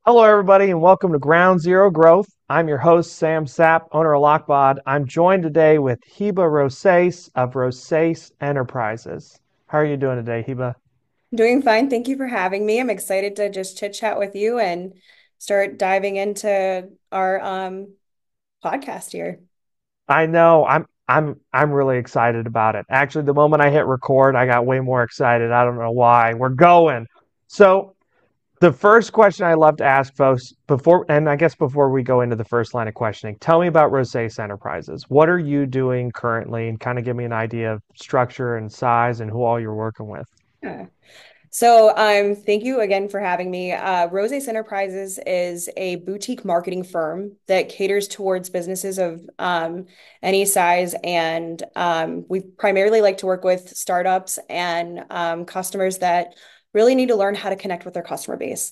Hello, everybody, and welcome to Ground Zero Growth. I'm your host, Sam Sapp, owner of Lockbod. I'm joined today with Hiba Rosais of Rosais Enterprises. How are you doing today, Hiba? Doing fine. Thank you for having me. I'm excited to just chit chat with you and start diving into our podcast here. I know I'm really excited about it. Actually, the moment I hit record, I got way more excited. I don't know why. We're going. So, the first question I love to ask folks before, and I guess before we go into the first line of questioning, tell me about Rosais Enterprises. What are you doing currently, and kind of give me an idea of structure and size and who all you're working with. Yeah. So, thank you again for having me. Rose Enterprises is a boutique marketing firm that caters towards businesses of any size, and we primarily like to work with startups and customers that really need to learn how to connect with their customer base.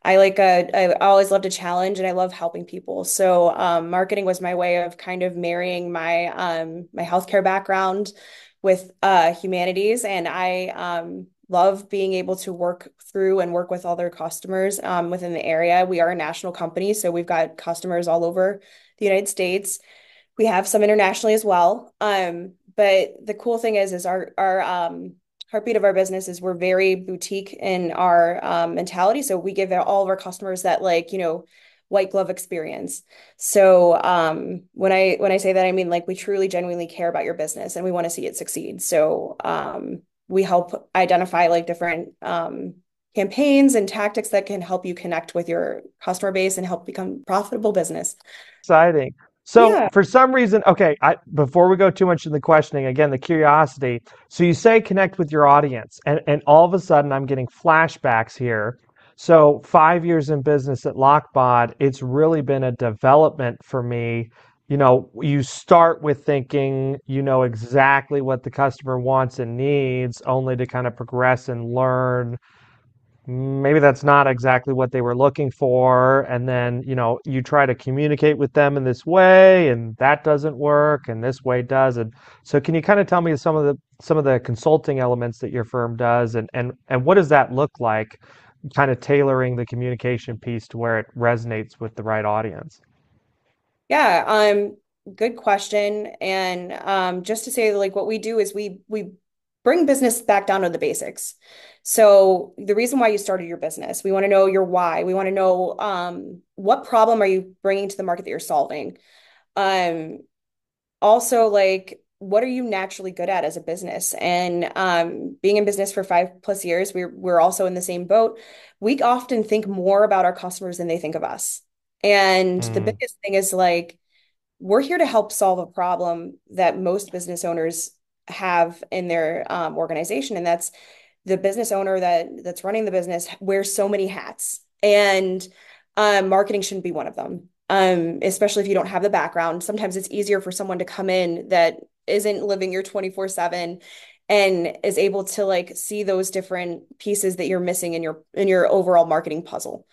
I always love to challenge, and I love helping people. So, marketing was my way of kind of marrying my healthcare background with humanities, and I love being able to work through and work with other customers within the area. We are a national company, so we've got customers all over the United States. We have some internationally as well. But the cool thing is our heartbeat of our business is we're very boutique in our mentality. So we give all of our customers that white glove experience. So when I say that, I mean like we truly genuinely care about your business and we want to see it succeed. So we help identify like different campaigns and tactics that can help you connect with your customer base and help become profitable business. Exciting. So, Yeah. for some reason, okay, before we go too much in the questioning, again, the curiosity. So, you say connect with your audience, and all of a sudden, I'm getting flashbacks here. So, 5 years in business at Lockbod, it's really been a development for me. You start with thinking you know exactly what the customer wants and needs, only to kind of progress and learn maybe that's not exactly what they were looking for, and then you try to communicate with them in this way and that doesn't work and this way does. And so can you kind of tell me some of the consulting elements that your firm does, and what does that look like, kind of tailoring the communication piece to where it resonates with the right audience? Yeah, good question. And just to say, like what we do is we bring business back down to the basics. So the reason why you started your business, we want to know your why. We want to know what problem are you bringing to the market that you're solving. Um, Also, like what are you naturally good at as a business? And being in business for 5+ years, we're also in the same boat. We often think more about our customers than they think of us. And the Mm, biggest thing is like we're here to help solve a problem that most business owners have in their organization, and that's the business owner that's running the business wears so many hats, and marketing shouldn't be one of them. Especially if you don't have the background. Sometimes it's easier for someone to come in that isn't living your 24/7 and is able to like see those different pieces that you're missing in your overall marketing puzzle.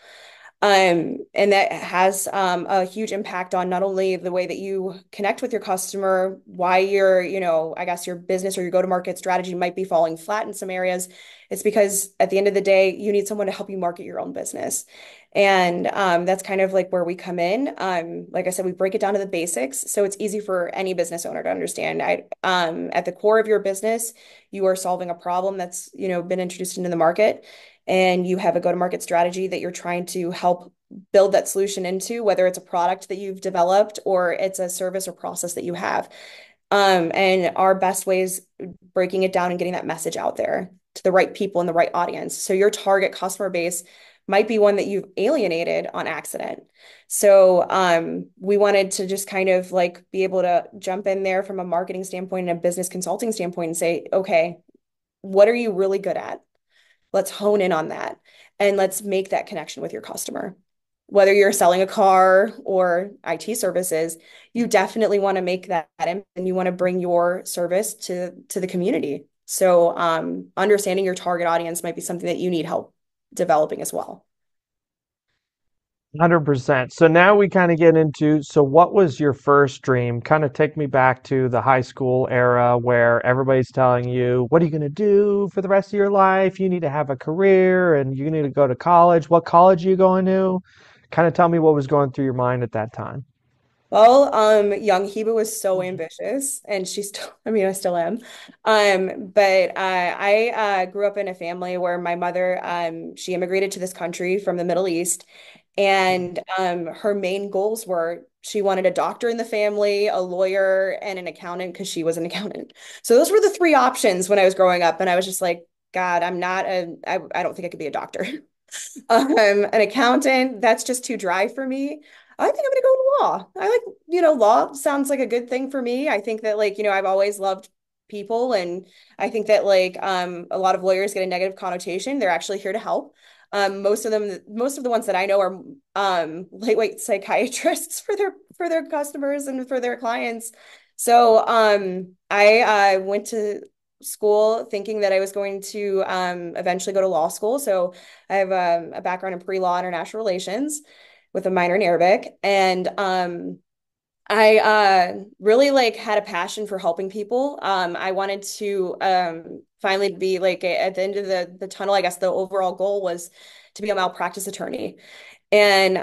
And that has a huge impact on not only the way that you connect with your customer, why I guess your business or your go-to-market strategy might be falling flat in some areas. It's because at the end of the day, you need someone to help you market your own business. And that's kind of like where we come in. Like I said, we break it down to the basics, so it's easy for any business owner to understand. At the core of your business, you are solving a problem that's, been introduced into the market, and you have a go-to-market strategy that you're trying to help build that solution into, whether it's a product that you've developed or it's a service or process that you have. And our best way is breaking it down and getting that message out there to the right people and the right audience. So your target customer base might be one that you've alienated on accident. So we wanted to just kind of like be able to jump in there from a marketing standpoint and a business consulting standpoint and say, okay, what are you really good at? Let's hone in on that and let's make that connection with your customer. Whether you're selling a car or IT services, you definitely want to make that and you want to bring your service to the community. So, understanding your target audience might be something that you need help developing as well. 100%. So now we kind of get into, so what was your first dream? Kind of take me back to the high school era where everybody's telling you, what are you going to do for the rest of your life? You need to have a career and you need to go to college. What college are you going to? Kind of tell me what was going through your mind at that time. Well, young Heba was so ambitious, and she still, I mean, I still am. But I grew up in a family where my mother, she immigrated to this country from the Middle East, and her main goals were she wanted a doctor in the family, a lawyer, and an accountant because she was an accountant. So those were the three options when I was growing up, and I was just like, God, I don't think I could be a doctor. An accountant, that's just too dry for me. I think I'm going to go to law. I like, law sounds like a good thing for me. I think that like, I've always loved people and I think that like a lot of lawyers get a negative connotation. They're actually here to help. Most of the ones that I know are lightweight psychiatrists for their customers and for their clients. So I went to school thinking that I was going to eventually go to law school. So I have a background in pre-law international relations with a minor in Arabic. And I really like had a passion for helping people. I wanted to finally be like at the end of the tunnel, I guess the overall goal was to be a malpractice attorney. And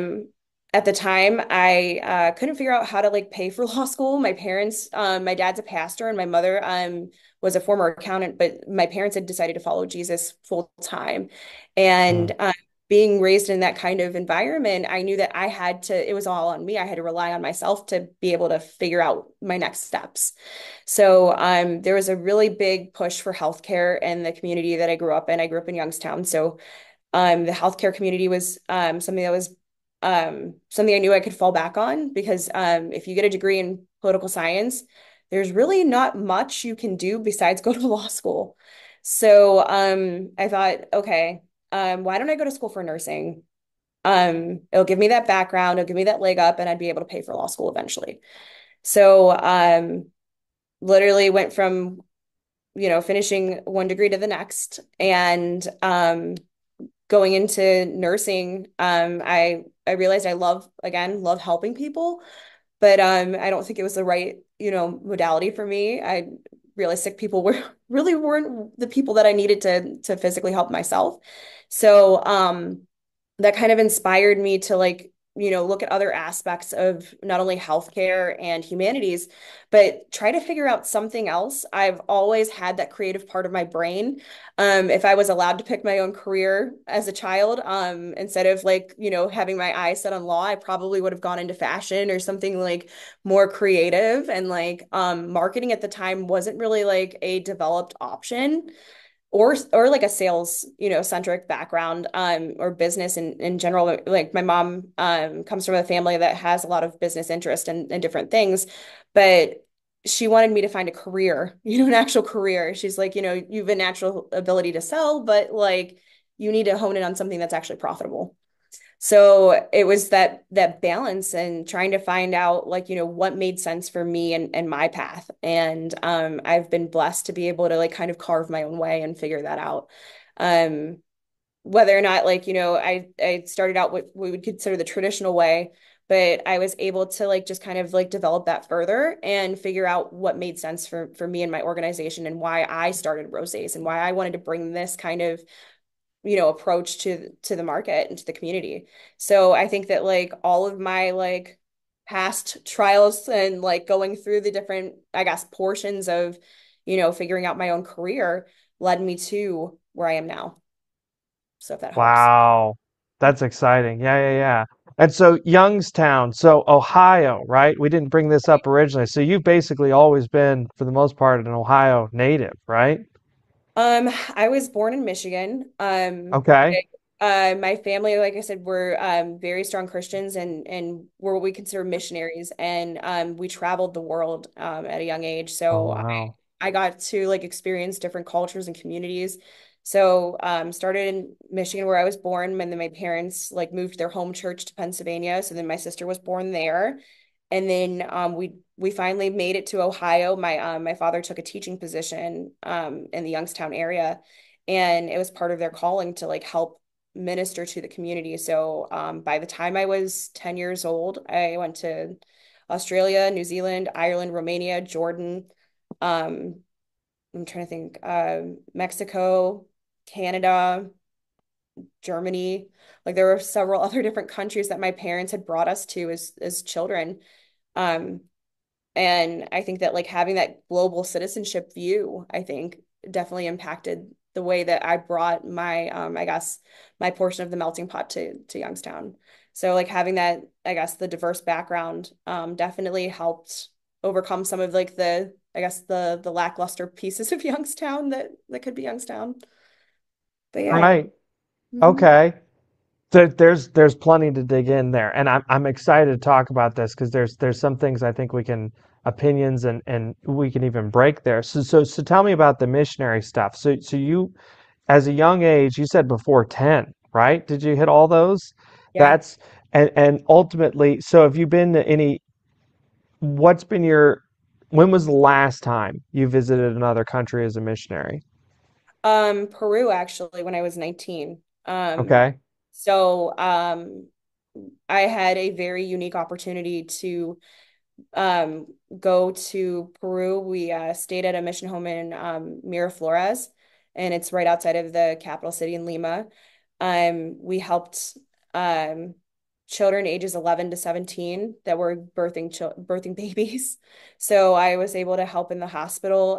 at the time, I couldn't figure out how to like pay for law school. My parents, my dad's a pastor and my mother was a former accountant, but my parents had decided to follow Jesus full time. And Mm. being raised in that kind of environment, I knew that I had to, it was all on me. I had to rely on myself to be able to figure out my next steps. So there was a really big push for healthcare in the community that I grew up in. I grew up in Youngstown. So the healthcare community was something I knew I could fall back on because if you get a degree in political science, there's really not much you can do besides go to law school. So I thought, okay, why don't I go to school for nursing? It'll give me that background, it'll give me that leg up, and I'd be able to pay for law school eventually. So literally went from, finishing one degree to the next, and going into nursing, I realized I love helping people, but I don't think it was the right, modality for me. I realized sick people were really weren't the people that I needed to physically help myself. So that kind of inspired me to like, look at other aspects of not only healthcare and humanities, but try to figure out something else. I've always had that creative part of my brain. If I was allowed to pick my own career as a child, instead of like, having my eyes set on law, I probably would have gone into fashion or something like more creative. And like marketing at the time wasn't really like a developed option or like a sales, centric background or business in general. Like my mom comes from a family that has a lot of business interest in different things, but she wanted me to find a career, an actual career. She's like, you have a natural ability to sell, but like you need to hone in on something that's actually profitable. So it was that balance and trying to find out like, what made sense for me and my path. And I've been blessed to be able to like kind of carve my own way and figure that out. Um, Whether or not like, I started out what we would consider the traditional way, but I was able to like just kind of like develop that further and figure out what made sense for me and my organization and why I started Rosés and why I wanted to bring this kind of approach to the market and to the community. So I think that like all of my like past trials and like going through the different, I guess, portions of, figuring out my own career led me to where I am now. So if that helps. Wow. That's exciting. Yeah, yeah, yeah. And so Youngstown, so Ohio, right? We didn't bring this up originally. So you've basically always been, for the most part, an Ohio native, right? I was born in Michigan. Okay. My family, like I said, were very strong Christians and were what we consider missionaries. And we traveled the world at a young age. Oh, So wow. I got to like experience different cultures and communities. So started in Michigan where I was born, and then my parents like moved their home church to Pennsylvania. So then my sister was born there. And then we finally made it to Ohio. My father took a teaching position in the Youngstown area, and it was part of their calling to like help. minister to the community. So by the time I was 10 years old, I went to Australia, New Zealand, Ireland, Romania, Jordan. Um, I'm trying to think, Mexico, Canada, Germany. Like there were several other different countries that my parents had brought us to as children. Um, and I think that like having that global citizenship view, I think definitely impacted the way that I brought my I guess my portion of the melting pot to Youngstown. So like having that, I guess the diverse background definitely helped overcome some of like the I guess the lackluster pieces of Youngstown that could be Youngstown. But yeah. Right. Mhm. Okay. There's plenty to dig in there, and I'm excited to talk about this because there's some things I think we can opinions and we can even break there. So tell me about the missionary stuff. So you as a young age, you said before 10, right? Did you hit all those? Yeah. That's and ultimately, so have you been to any, what's been your, when was the last time you visited another country as a missionary? Peru actually when I was 19. Okay. So I had a very unique opportunity to um go to Peru. We stayed at a mission home in Miraflores, and it's right outside of the capital city in Lima. We helped um children ages 11 to 17 that were birthing babies. So I was able to help in the hospital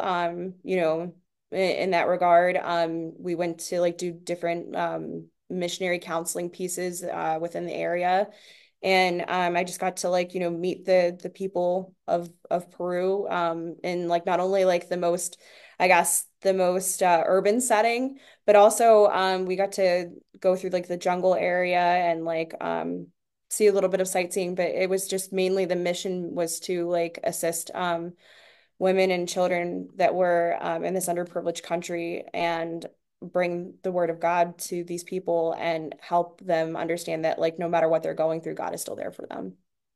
in that regard. We went to like do different missionary counseling pieces within the area. And I just got to like, meet the people of Peru in like not only like the most, I guess, the most urban setting, but also we got to go through like the jungle area and like see a little bit of sightseeing. But it was just mainly the mission was to like assist women and children that were in this underprivileged country and bring the word of God to these people and help them understand that like no matter what they're going through, God is still there for them.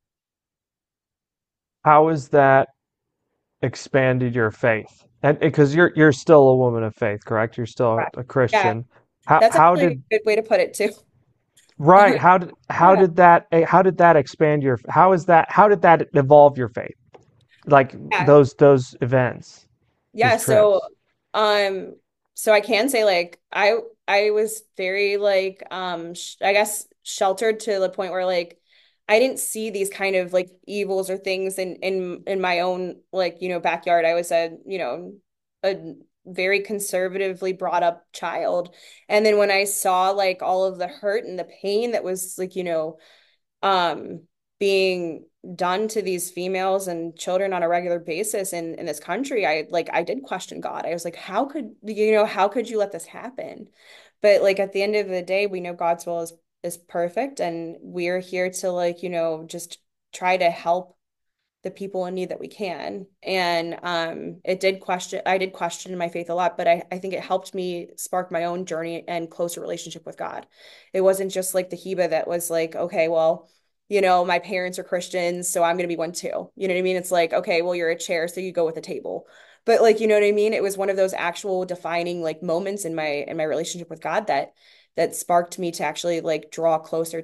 How has that expanded your faith? And because you're still a woman of faith, correct? You're still Correct. a Yeah, Christian. How that's how actually a did good way to put it too. right? How Yeah. did that how did that expand your, how did that evolve your faith? Like Yeah. those events, those Yeah, trips. um so I can say like I was very like sh I guess sheltered to the point where like I didn't see these kind of like evils or things in my own like, backyard. I was a very conservatively brought up child. And then when I saw like all of the hurt and the pain that was like, um being done to these females and children on a regular basis in this country, I did question God. I was like, how could you let this happen? But like at the end of the day, we know God's will is perfect, and we're here to like, just try to help the people in need that we can. And I did question my faith a lot, but I think it helped me spark my own journey and closer relationship with God. It wasn't just like the Heba that was like, okay, well, my parents are Christians, so I'm gonna be one too. You know what I mean? It's like, okay, well, you're a chair, so you go with a table. But like, you know what I mean? It was one of those actual defining like moments in my relationship with God that sparked me to actually like draw closer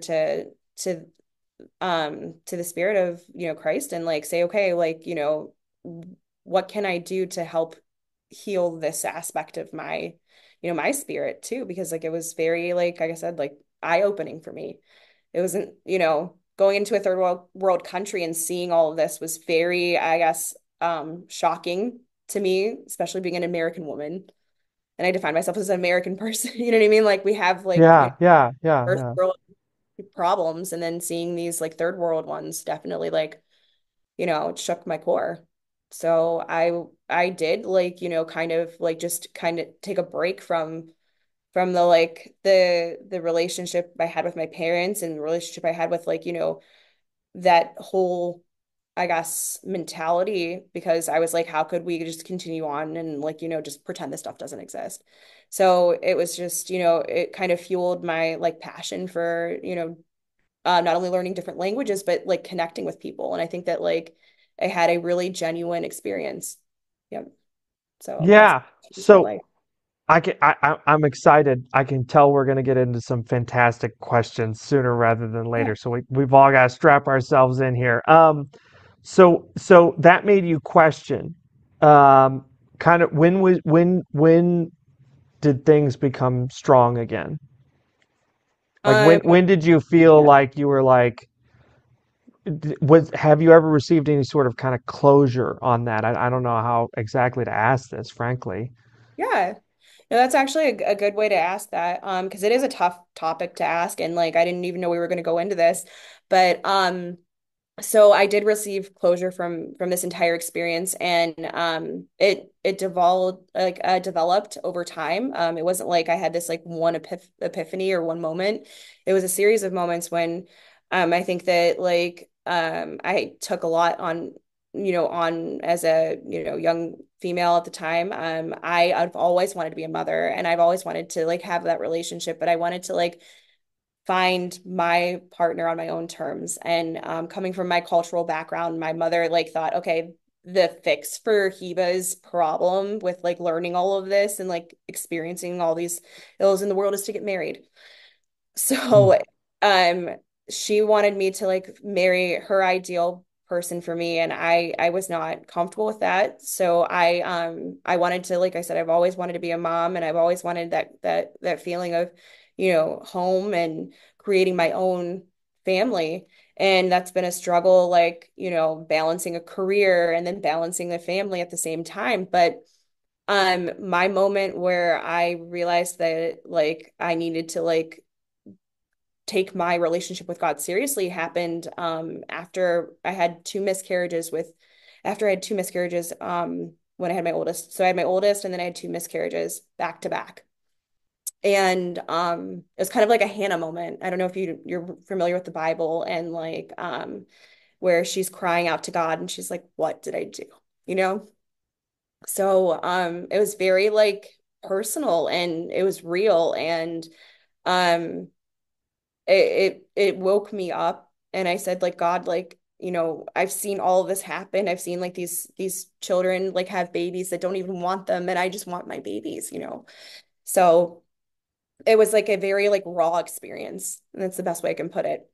to the spirit of Christ and like say okay like what can I do to help heal this aspect of my spirit too, because like it was very like I said like eye-opening for me. It wasn't going into a third world country and seeing all of this was very, I guess, shocking to me, especially being an American woman, and I define myself as an American person. You know what I mean? Like we have like first Yeah. world problems, and then seeing these like third world ones definitely like it shook my core. So I did like kind of like just kind of take a break from the like the relationship I had with my parents and the relationship I had with like that whole, I guess, mentality, because I was like, how could we just continue on and like just pretend this stuff doesn't exist? So it was just it kind of fueled my like passion for not only learning different languages, but like connecting with people. And I think that like I had a really genuine experience. Yep. So that's Yeah. changed my So life. I'm excited. I can tell we're going to get into some fantastic questions sooner rather than Yeah. later. So we've all got to strap ourselves in here. So that made you question, um, kind of when did things become strong again? Like Um, when did you feel yeah. like you were like, was have you ever received any sort of kind of closure on that? I don't know how exactly to ask this, frankly. Yeah. No, that's actually a good way to ask that. Because it is a tough topic to ask, and like I didn't even know we were going to go into this. But so I did receive closure from this entire experience, and it developed over time. It wasn't like I had this like one epiphany or one moment. It was a series of moments when I think that like I took a lot on on as a young female at the time. I've always wanted to be a mother, and I've always wanted to like have that relationship, but I wanted to like find my partner on my own terms. And coming from my cultural background, my mother like thought, okay, the fix for Heba's problem with like learning all of this and like experiencing all these ills in the world is to get married. Mm. So, um, she wanted me to like marry her ideal person for me, and I was not comfortable with that. So I wanted to, like I said, I've always wanted to be a mom, and I've always wanted that feeling of, home and creating my own family. And that's been a struggle, like, balancing a career and then balancing the family at the same time. But my moment where I realized that like I needed to like take my relationship with God seriously happened after I had two miscarriages when I had my oldest. So I had my oldest and then I had two miscarriages back to back. And it was kind of like a Hannah moment. I don't know if you're familiar with the Bible and like where she's crying out to God and she's like, "What did I do?" You know? So it was very like personal and it was real and um it woke me up and I said like God like I've seen all of this happen. I've seen like these children like have babies that don't even want them and I just want my babies. So it was like a very like raw experience and that's the best way I can put it.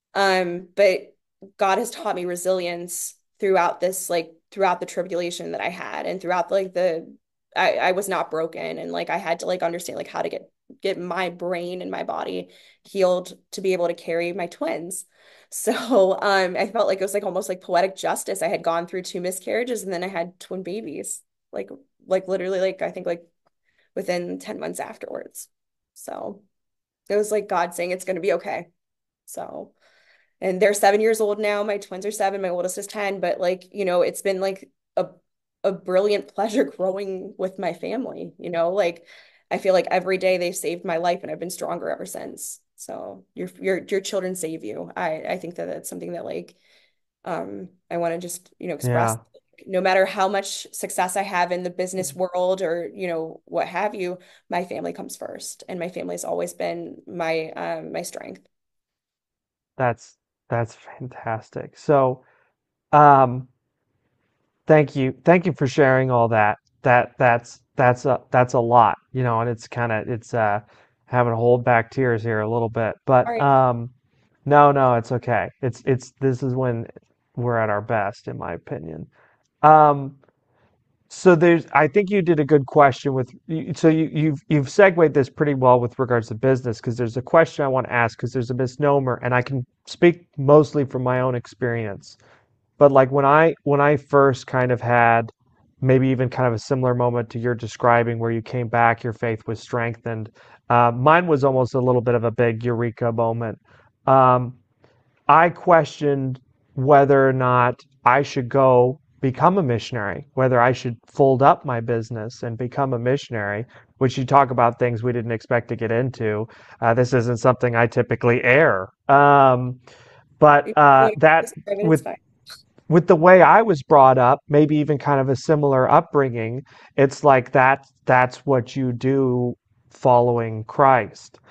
But God has taught me resilience throughout the tribulation that I had and throughout like I was not broken and like I had to like understand like how to get my brain and my body healed to be able to carry my twins. So I felt like it was like almost like poetic justice. I had gone through two miscarriages and then I had twin babies. Like literally like I think like within 10 months afterwards. So it was like God saying it's gonna be okay. So and they're 7 years old now. My twins are seven, my oldest is 10, but like, it's been like a brilliant pleasure growing with my family, like I feel like every day they've saved my life and I've been stronger ever since. So your children save you. I think that that's something that like I want to just, express Yeah, no matter how much success I have in the business world or, what have you, my family comes first and my family has always been my strength. that's that's fantastic. So, um, thank you for sharing all that. That's a lot, and it's having to hold back tears here a little bit. All But right. no, no, it's okay. It's this is when we're at our best, in my opinion. Um, so I think you did a good question so you've segued this pretty well with regards to business because there's a question I want to ask because there's a misnomer, and I can speak mostly from my own experience. But like when I first kind of had maybe even kind of a similar moment to you're describing where you came back, your faith was strengthened. Mine was almost a little bit of a big eureka moment. Um, I questioned whether or not I should go become a missionary, whether I should fold up my business and become a missionary, which you talk about things we didn't expect to get into. This isn't something I typically air. But If you want to that describe it, it's with fine. with the way I was brought up, maybe even kind of a similar upbringing, it's like that's what you do following Christ.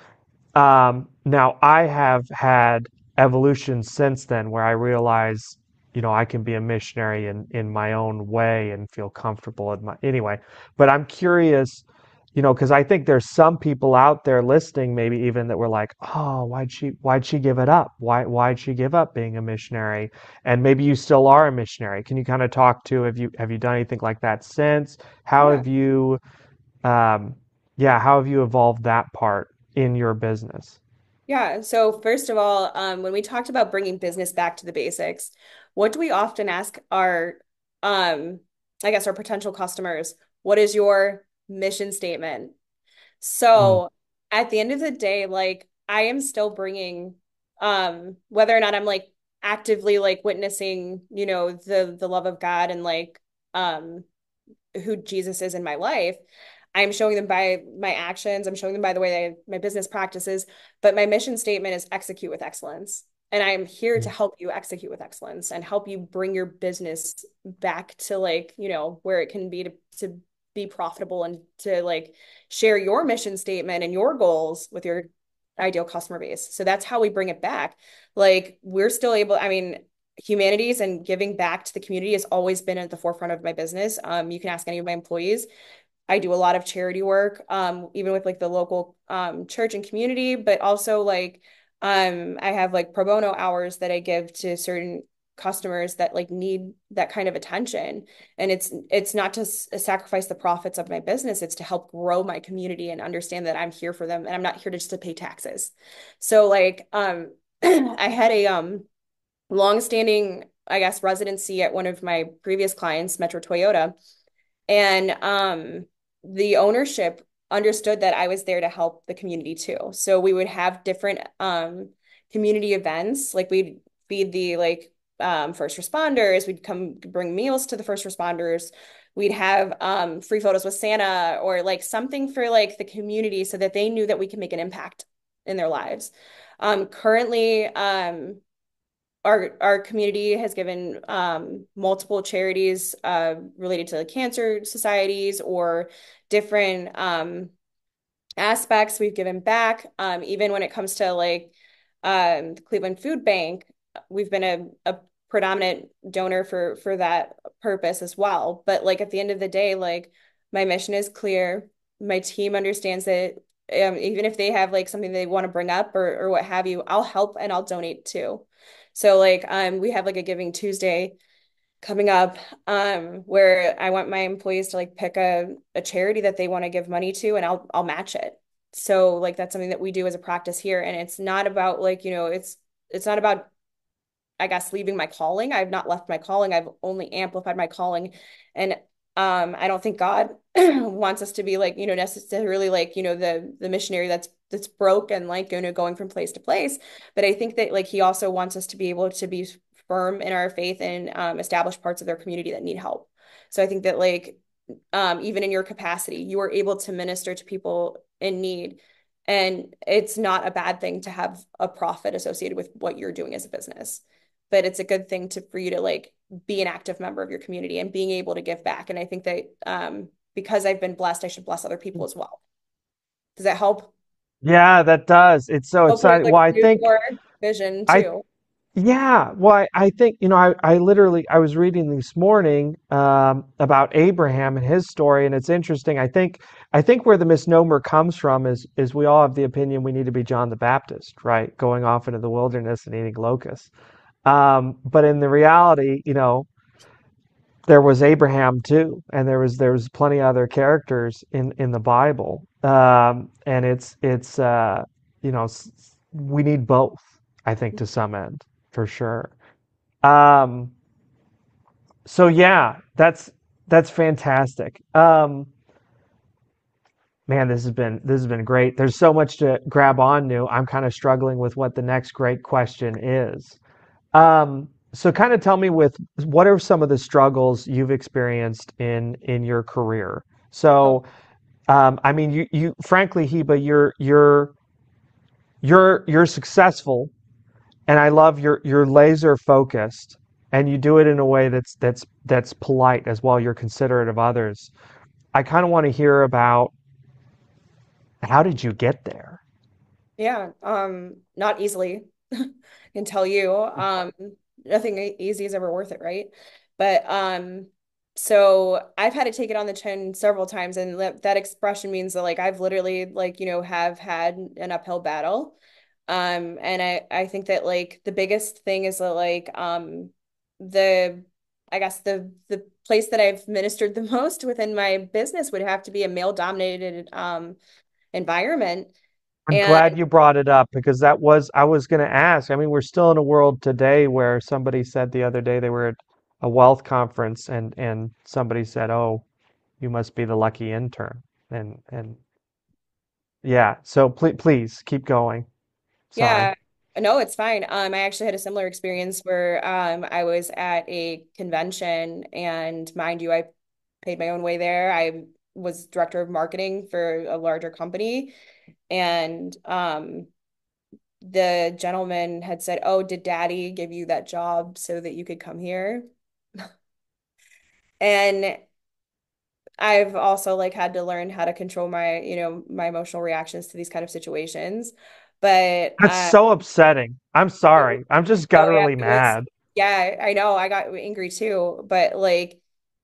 Now I have had evolution since then where I realize, I can be a missionary in my own way and feel comfortable in my anyway. But I'm curious, because I think there's some people out there listening, maybe even that were like, oh, why'd she give it up? Why'd she give up being a missionary? And maybe you still are a missionary. Can you kind of talk to, have you done anything like that since? How Yeah. have you, um, yeah, how have you evolved that part in your business? Yeah. So first of all, when we talked about bringing business back to the basics, what do we often ask our, um, I guess our potential customers? What is your mission statement? Mm, So at the end of the day, like I am still bringing, whether or not I'm like actively like witnessing, the love of God and like, um, who Jesus is in my life. I'm showing them by my actions. I'm showing them by the way my business practices. But my mission statement is execute with excellence. And I'm here to mm, help you execute with excellence and help you bring your business back to like, where it can be to be profitable and to like share your mission statement and your goals with your ideal customer base. So that's how we bring it back. Like we're still able, I mean, humanities and giving back to the community has always been at the forefront of my business. You can ask any of my employees. I do a lot of charity work, even with like the local church and community, but also like I have like pro bono hours that I give to certain customers that like need that kind of attention. And it's not to sacrifice the profits of my business, it's to help grow my community and understand that I'm here for them and I'm not here just to pay taxes. So like I had a longstanding, I guess, residency at one of my previous clients, Metro Toyota. And the ownership understood that I was there to help the community too. So we would have different community events, like we'd feed the like first responders, we'd come bring meals to the first responders. We'd have free photos with Santa or like something for like the community so that they knew that we could make an impact in their lives. Currently, our community has given multiple charities related to cancer societies or different aspects. We've given back. Even when it comes to like the Cleveland Food Bank, we've been a predominant donor for that purpose as well. But like at the end of the day, like my mission is clear. My team understands that even if they have like something they want to bring up or what have you, I'll help and I'll donate too. So like we have like a Giving Tuesday coming up where I want my employees to like pick a charity that they want to give money to and I'll match it. So like that's something that we do as a practice here and it's not about like, it's not about I guess leaving my calling. I've not left my calling. I've only amplified my calling. And I don't think God wants us to be like, necessarily like, the missionary that's broke and like, going from place to place. But I think that like he also wants us to be able to be firm in our faith and establish parts of their community that need help. So I think that like even in your capacity, you are able to minister to people in need. And it's not a bad thing to have a profit associated with what you're doing as a business, but it's a good thing to for you to like be an active member of your community and being able to give back. And I think that because I've been blessed, I should bless other people as well. Does that help? yeah, that does. It's so Hopefully, exciting. like Well, I think your vision I too. Yeah, well, I think, I literally, I was reading this morning about Abraham and his story, and it's interesting. I think where the misnomer comes from is we all have the opinion we need to be John the Baptist, right? Going off into the wilderness and eating locusts. But in the reality, there was Abraham too, and there was plenty of other characters in the Bible. And we need both, I think, to some end, for sure. Um, so yeah, that's fantastic. Man, this has been great. There's so much to grab on to. I'm kind of struggling with what the next great question is. So kind of tell me with what are some of the struggles you've experienced in your career? Oh, So, I mean, you frankly, Heba, you're successful, and I love your laser focused, and you do it in a way that's polite as well. You're considerate of others. I kind of want to hear about how did you get there? yeah. Not easily. I can tell you. Nothing easy is ever worth it, right? But So I've had to take it on the chin several times, and that expression means that like I've literally like, have had an uphill battle. And I think that like the biggest thing is that like the I guess the place that I've ministered the most within my business would have to be a male dominated environment. I'm And glad you brought it up because I was going to ask. I mean, we're still in a world today where somebody said the other day they were at a wealth conference and somebody said, "Oh, you must be the lucky intern." And yeah, so please keep going. Sorry. yeah, no, it's fine. I actually had a similar experience where I was at a convention, and mind you, I paid my own way there. I was director of marketing for a larger company, and the gentleman had said, "Oh, did Daddy give you that job so that you could come here?" And I've also like had to learn how to control my, my emotional reactions to these kind of situations. But That's so upsetting. I'm it sorry. I'm just Oh yeah, gutturally it was. mad. Yeah, I know. I got angry too, but like,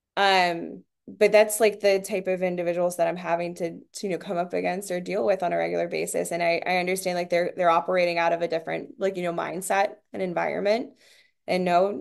but that's like the type of individuals that I'm having to come up against or deal with on a regular basis. And I understand like they're operating out of a different like mindset and environment. And no,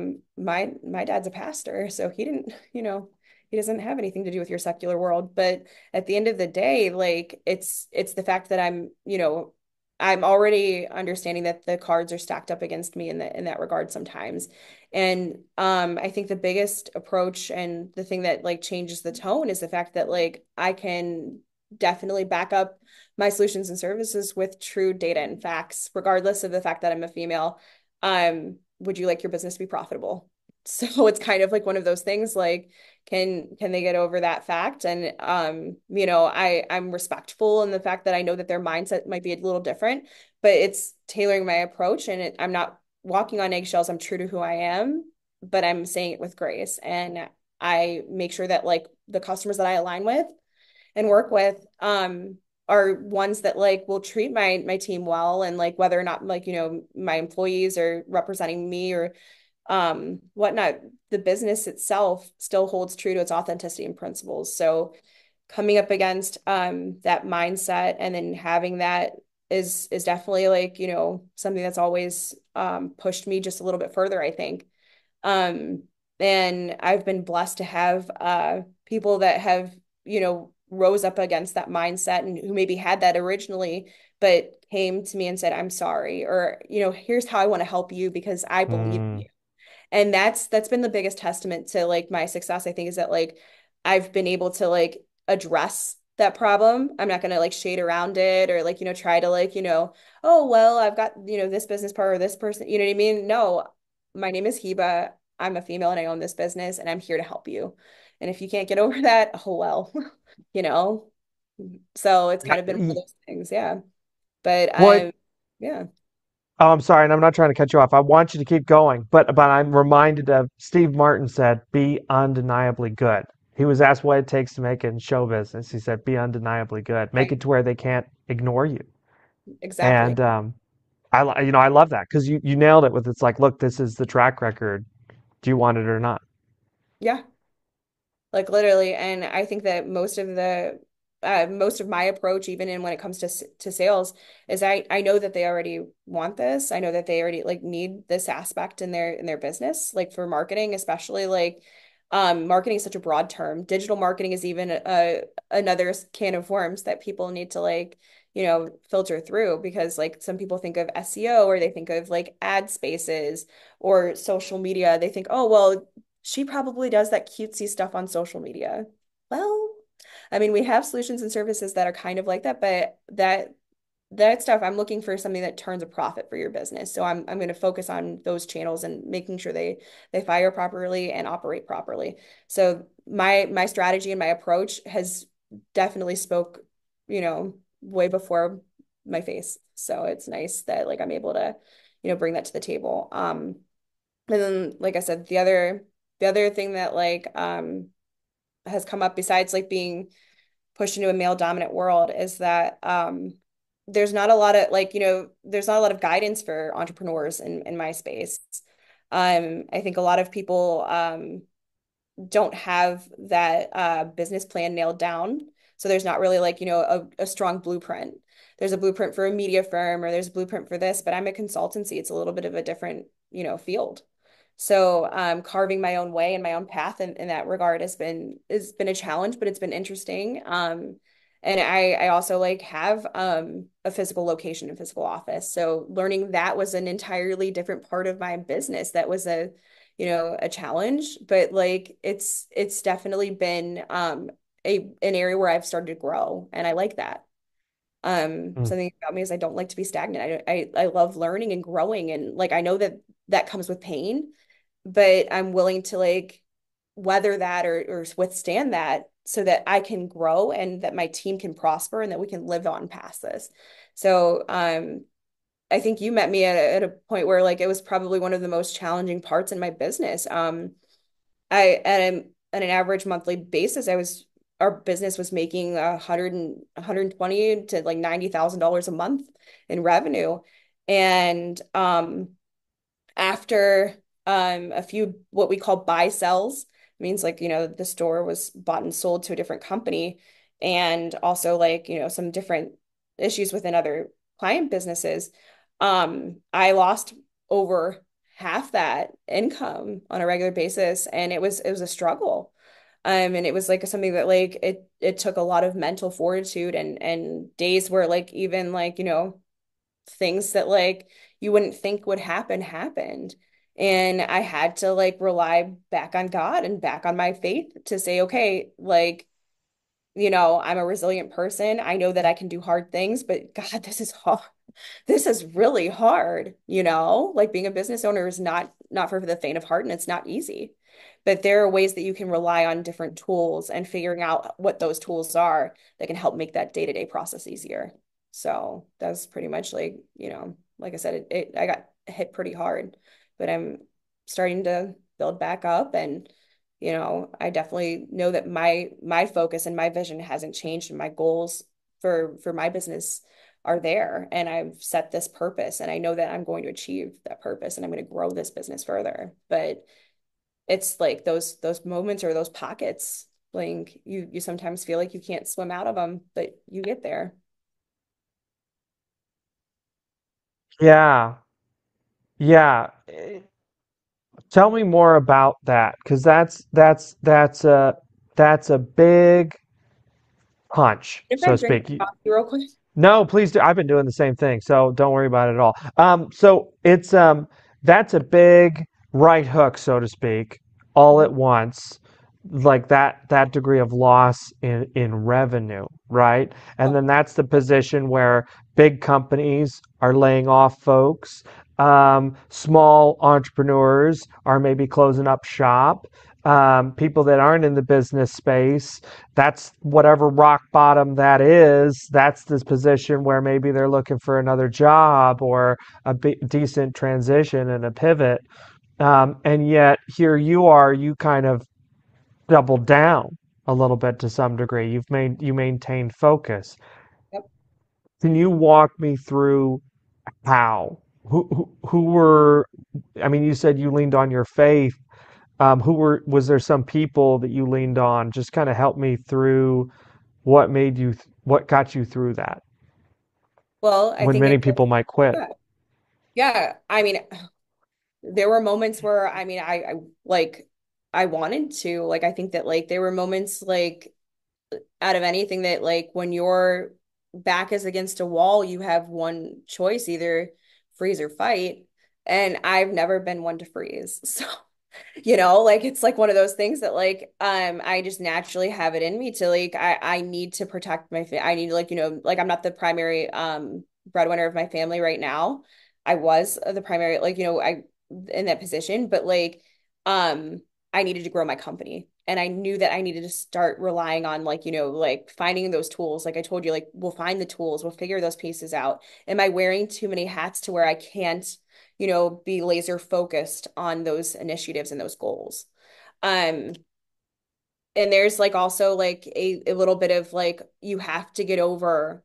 my dad's a pastor, so he didn't, he doesn't have anything to do with your secular world. But at the end of the day, like it's the fact that I'm already understanding that the cards are stacked up against me in that regard sometimes. And I think the biggest approach and the thing that like changes the tone is the fact that like I can definitely back up my solutions and services with true data and facts, regardless of the fact that I'm a female. Would you like your business to be profitable? So it's kind of like one of those things like can they get over that fact? And I'm respectful in the fact that I know that their mindset might be a little different, but it's tailoring my approach, and I'm not walking on eggshells. I'm true to who I am, but I'm saying it with grace. And I make sure that like the customers that I align with and work with are ones that like will treat my team well, and like whether or not like my employees are representing me or whatnot, the business itself still holds true to its authenticity and principles. So coming up against that mindset and then having that is definitely like something that's always pushed me just a little bit further, I think. um and I've been blessed to have people that have rose up against that mindset and who maybe had that originally but came to me and said, "I'm sorry," or "Here's how I want to help you because I believe in Mm. you." And that's been the biggest testament to like my success, I think, is that like I've been able to like address that problem. I'm not gonna like shade around it or like try to like oh well, I've got this business part or this person, you know what I mean? No, my name is Heba. I'm a female and I own this business and I'm here to help you. And if you can't get over that, oh well, you know. So it's Yeah, kind of been one of those things, yeah. But Well, yeah, oh, I'm sorry, and I'm not trying to cut you off. I want you to keep going, but I'm reminded of Steve Martin said, "Be undeniably good." He was asked what it takes to make it in show business. He said, "Be undeniably good. Make right, it to where they can't ignore you." exactly. And I love that because you nailed it with it's like, look, this is the track record. Do you want it or not? Yeah. Like literally. And I think that most of my approach, even in when it comes to sales, is I know that they already want this. I know that they already like need this aspect in their business, like for marketing, especially like marketing is such a broad term. Digital marketing is even another can of worms that people need to like filter through, because like some people think of SEO or they think of like ad spaces or social media. They think, oh well, she probably does that cutesy stuff on social media. Well, I mean, we have solutions and services that are kind of like that, but that stuff, I'm looking for something that turns a profit for your business. So I'm going to focus on those channels and making sure they fire properly and operate properly. So my strategy and my approach has definitely spoke, way before my face. So it's nice that like I'm able to, bring that to the table. And then, like I said, the other thing that like has come up besides like being pushed into a male dominant world is that there's not a lot of like, there's not a lot of guidance for entrepreneurs in my space. I think a lot of people don't have that business plan nailed down. So there's not really like, a strong blueprint. There's a blueprint for a media firm or there's a blueprint for this, but I'm a consultancy. It's a little bit of a different, field. So carving my own way and my own path in that regard has been a challenge, but it's been interesting. And I also like have a physical location and physical office. So learning that was an entirely different part of my business. That was a challenge, but like it's definitely been an area where I've started to grow and I like that. Mm. Something about me is I don't like to be stagnant. I love learning and growing, and like I know that that comes with pain, but I'm willing to like weather that or withstand that so that I can grow and that my team can prosper and that we can live on past this. So I think you met me at a point where like it was probably one of the most challenging parts in my business. I at an average monthly basis, our business was making 120 to like $90,000 a month in revenue. And after a few what we call buy sells, means like, the store was bought and sold to a different company, and also like, some different issues within other client businesses. I lost over half that income on a regular basis, and it was a struggle. And it was like something that like it took a lot of mental fortitude and days where like even like, things that like you wouldn't think would happen happened. And I had to like rely back on God and back on my faith to say, okay, like, I'm a resilient person. I know that I can do hard things, but God, this is hard. This is really hard, Like being a business owner is not for the faint of heart and it's not easy. But there are ways that you can rely on different tools and figuring out what those tools are that can help make that day-to-day process easier. So that's pretty much like, like I said, I got hit pretty hard, but I'm starting to build back up, and I definitely know that my focus and my vision hasn't changed, and my goals for my business are there, and I've set this purpose, and I know that I'm going to achieve that purpose and I'm going to grow this business further. But it's like those moments or those pockets, like you sometimes feel like you can't swim out of them, but you get there. Yeah. Yeah. Tell me more about that, because that's a big punch, If so I to drink speak. coffee real quick. No, please do. I've been doing the same thing, so don't worry about it at all. So it's that's a big right hook, so to speak, all at once, like that degree of loss in revenue, right? And then that's the position where big companies are laying off folks. Small entrepreneurs are maybe closing up shop. People that aren't in the business space, that's whatever rock bottom that is, that's this position where maybe they're looking for another job or a decent transition and a pivot. And yet here you are, you kind of doubled down a little bit to some degree. You maintained focus. Yep. Can you walk me through how? Who were, I mean, you said you leaned on your faith. Was there some people that you leaned on? Just kind of help me through what got you through that Well, I when think many people might quit. yeah. Yeah. I mean, there were moments where I mean I like I wanted to. Like I think that like there were moments like out of anything that like when your back is against a wall, you have one choice, either freeze or fight. And I've never been one to freeze. So, like it's like one of those things that like I just naturally have it in me to like I need to protect my I need like, like I'm not the primary breadwinner of my family right now. I was the primary, like, I in that position, but like um I needed to grow my company. And I knew that I needed to start relying on like, like finding those tools. Like I told you, like we'll find the tools, we'll figure those pieces out. Am I wearing too many hats to where I can't, be laser focused on those initiatives and those goals? Um, and there's like also like a little bit of like you have to get over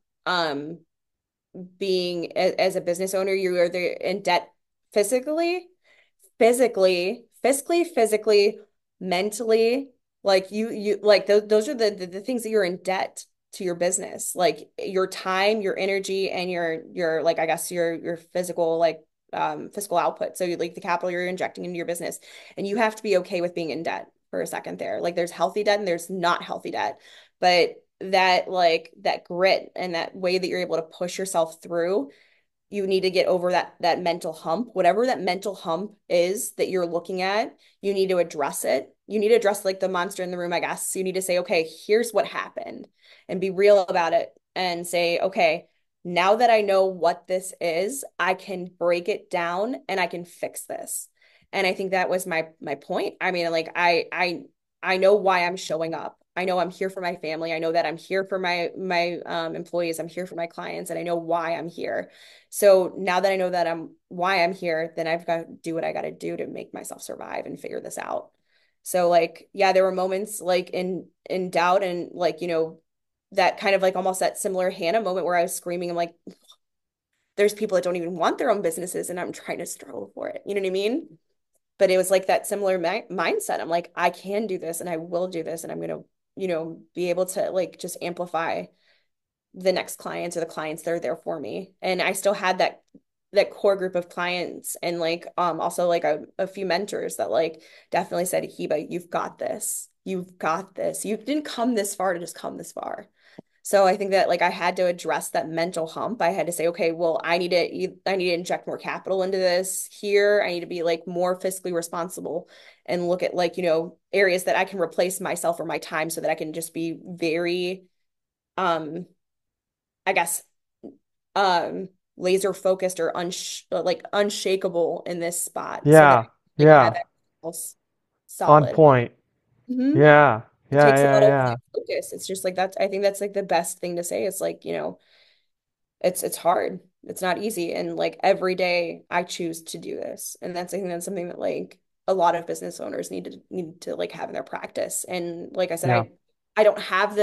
being as a business owner, you're either in debt physically, physically, fiscally, physically, mentally, like you like those are the things that you're in debt to your business, like your time, your energy, and your like I guess your physical like fiscal output. So you like the capital you're injecting into your business, and you have to be okay with being in debt for a second there. Like there's healthy debt and there's not healthy debt, but that like that grit and that way that you're able to push yourself through, you need to get over that mental hump. Whatever that mental hump is that you're looking at, you need to address it. You need to address like the monster in the room, I guess. You need to say, okay, here's what happened and be real about it and say, okay, now that I know what this is, I can break it down and I can fix this. And I think that was my point. I mean, like I know why I'm showing up. I know I'm here for my family. I know that I'm here for my employees. I'm here for my clients, and I know why I'm here. So now that I know that I'm why I'm here, then I've got to do what I got to do to make myself survive and figure this out. So like, yeah, there were moments like in doubt and like, that kind of like almost that similar Hannah moment where I was screaming. I'm like, there's people that don't even want their own businesses and I'm trying to struggle for it. You know what I mean? But it was like that similar mindset. I'm like, I can do this and I will do this and I'm gonna, be able to like just amplify the next clients or the clients that are there for me. And I still had that core group of clients and like also like a few mentors that like definitely said, Hiba, you've got this. You've got this. You didn't come this far to just come this far. So I think that like I had to address that mental hump. I had to say, okay, well, I need to inject more capital into this here. I need to be like more fiscally responsible and look at like, areas that I can replace myself or my time so that I can just be very um I guess um laser focused or like unshakable in this spot so that Yeah. I like have Yeah. it else On solid. point. Hmm. Yeah. It Yeah. takes a Yeah. lot of Yeah. like focus. It's just like that's I think that's like the best thing to say. It's like, it's hard. It's not easy. And like every day I choose to do this. And that's I think that's something that like a lot of business owners need to like have in their practice. And like I said, Yeah. I don't have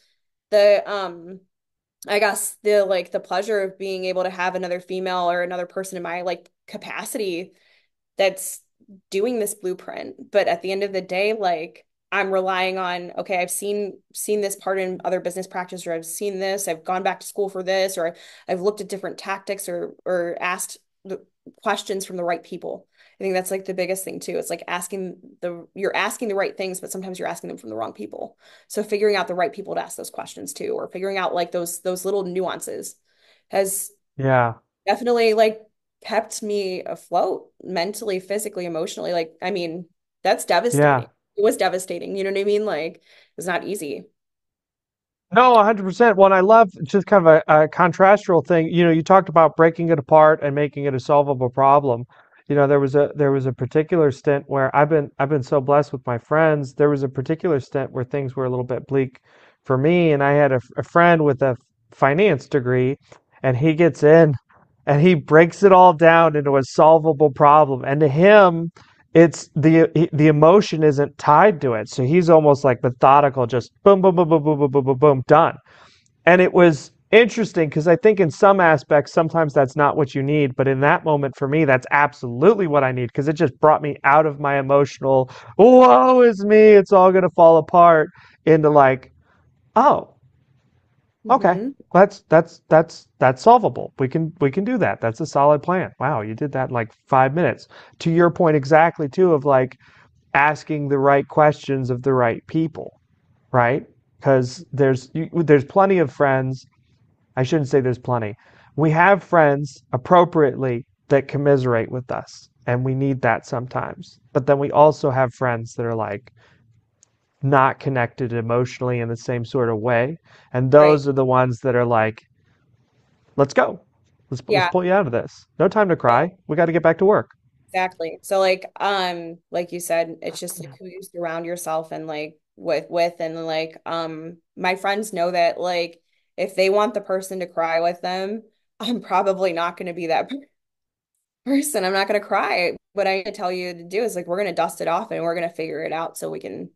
the I guess the pleasure of being able to have another female or another person in my like capacity that's doing this blueprint. But at the end of the day, like I'm relying on, okay, I've seen this part in other business practice, or I've seen this, I've gone back to school for this, or I've looked at different tactics or asked the questions from the right people. I think that's like the biggest thing too. It's like you're asking the right things, but sometimes you're asking them from the wrong people. So figuring out the right people to ask those questions to, or figuring out like those little nuances has Yeah. definitely like kept me afloat mentally, physically, emotionally. Like, I mean, that's Yeah. devastating. It was devastating. You know what I mean? Like, it's not easy. No, 100%. Well, and I love just kind of a contrastual thing. You talked about breaking it apart and making it a solvable problem. There was a particular stint where I've been so blessed with my friends. There was a particular stint where things were a little bit bleak for me, and I had a friend with a finance degree, and he gets in and he breaks it all down into a solvable problem. And to him, it's the emotion isn't tied to it. So he's almost like methodical, just boom, boom, boom, boom, boom, boom, boom, boom, boom, done. And it was interesting because I think in some aspects, sometimes that's not what you need. But in that moment for me, that's absolutely what I need because it just brought me out of my emotional, woe is me, it's all going to fall apart into like, oh, okay, Hmm. that's solvable. We can do that. That's a solid plan. Wow, you did that in like 5 minutes. To your point exactly too of like asking the right questions of the right people, right? Because there's plenty of friends. I shouldn't say there's plenty. We have friends appropriately that commiserate with us, and we need that sometimes. But then we also have friends that are like not connected emotionally in the same sort of way, and Right. those are the ones that are like, let's go. Let's Yeah. pull you out of this. No time to Yeah, cry. We got to get back to work. exactly. So like you said, it's just like who you surround yourself and like with and like my friends know that like if they want the person to cry with them, I'm probably not going to be that person. I'm not going to cry. What I tell you to do is like we're going to dust it off and we're going to figure it out so we can,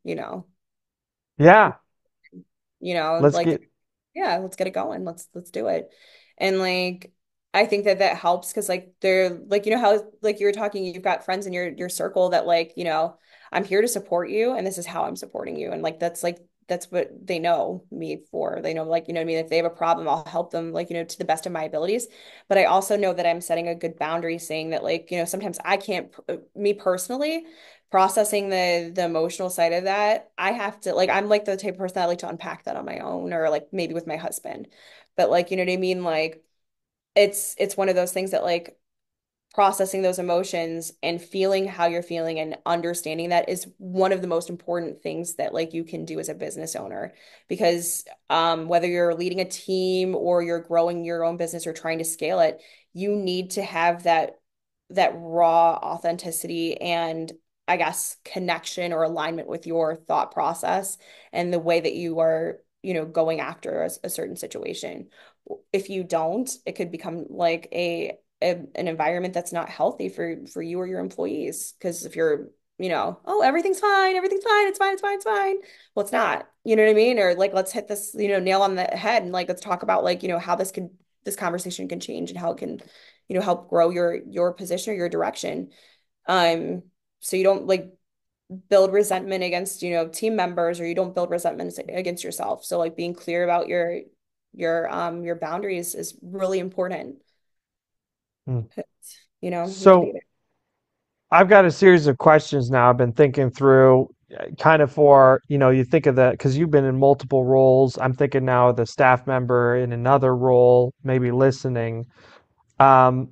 Yeah, let's like get. yeah, let's get it going. Let's do it. And like I think that that helps because like they're like how like you were talking, you've got friends in your circle that like, I'm here to support you and this is how I'm supporting you. And like that's what they know me for. They know like, you know what I mean? If they have a problem, I'll help them like, you know, to the best of my abilities. But I also know that I'm setting a good boundary saying that like, you know, sometimes I can't me personally processing the emotional side of that. I have to like I'm like the type of person that I like to unpack that on my own or like maybe with my husband. But like, you know what I mean? Like it's one of those things that like processing those emotions and feeling how you're feeling and understanding that is one of the most important things that like you can do as a business owner because whether you're leading a team or you're growing your own business or trying to scale it, you need to have that raw authenticity and I guess connection or alignment with your thought process and the way that you are, you know, going after a certain situation. If you don't, it could become like an environment that's not healthy for you or your employees. Because if you're, you know, oh, everything's fine, it's fine, it's fine, it's fine. Well, it's not. You know what I mean? Or like, let's hit this, you know, nail on the head and like let's talk about like, you know, how this conversation can change and how it can, you know, help grow your position or your direction. Um, so you don't like build resentment against, you know, team members or you don't build resentment against yourself. So like being clear about your boundaries is really important. Hmm. You know, you need to be So I've got a series of questions now I've been thinking through, kind of for, you think of the, because you've been in multiple roles. I'm thinking now of the staff member in another role, maybe listening. Um,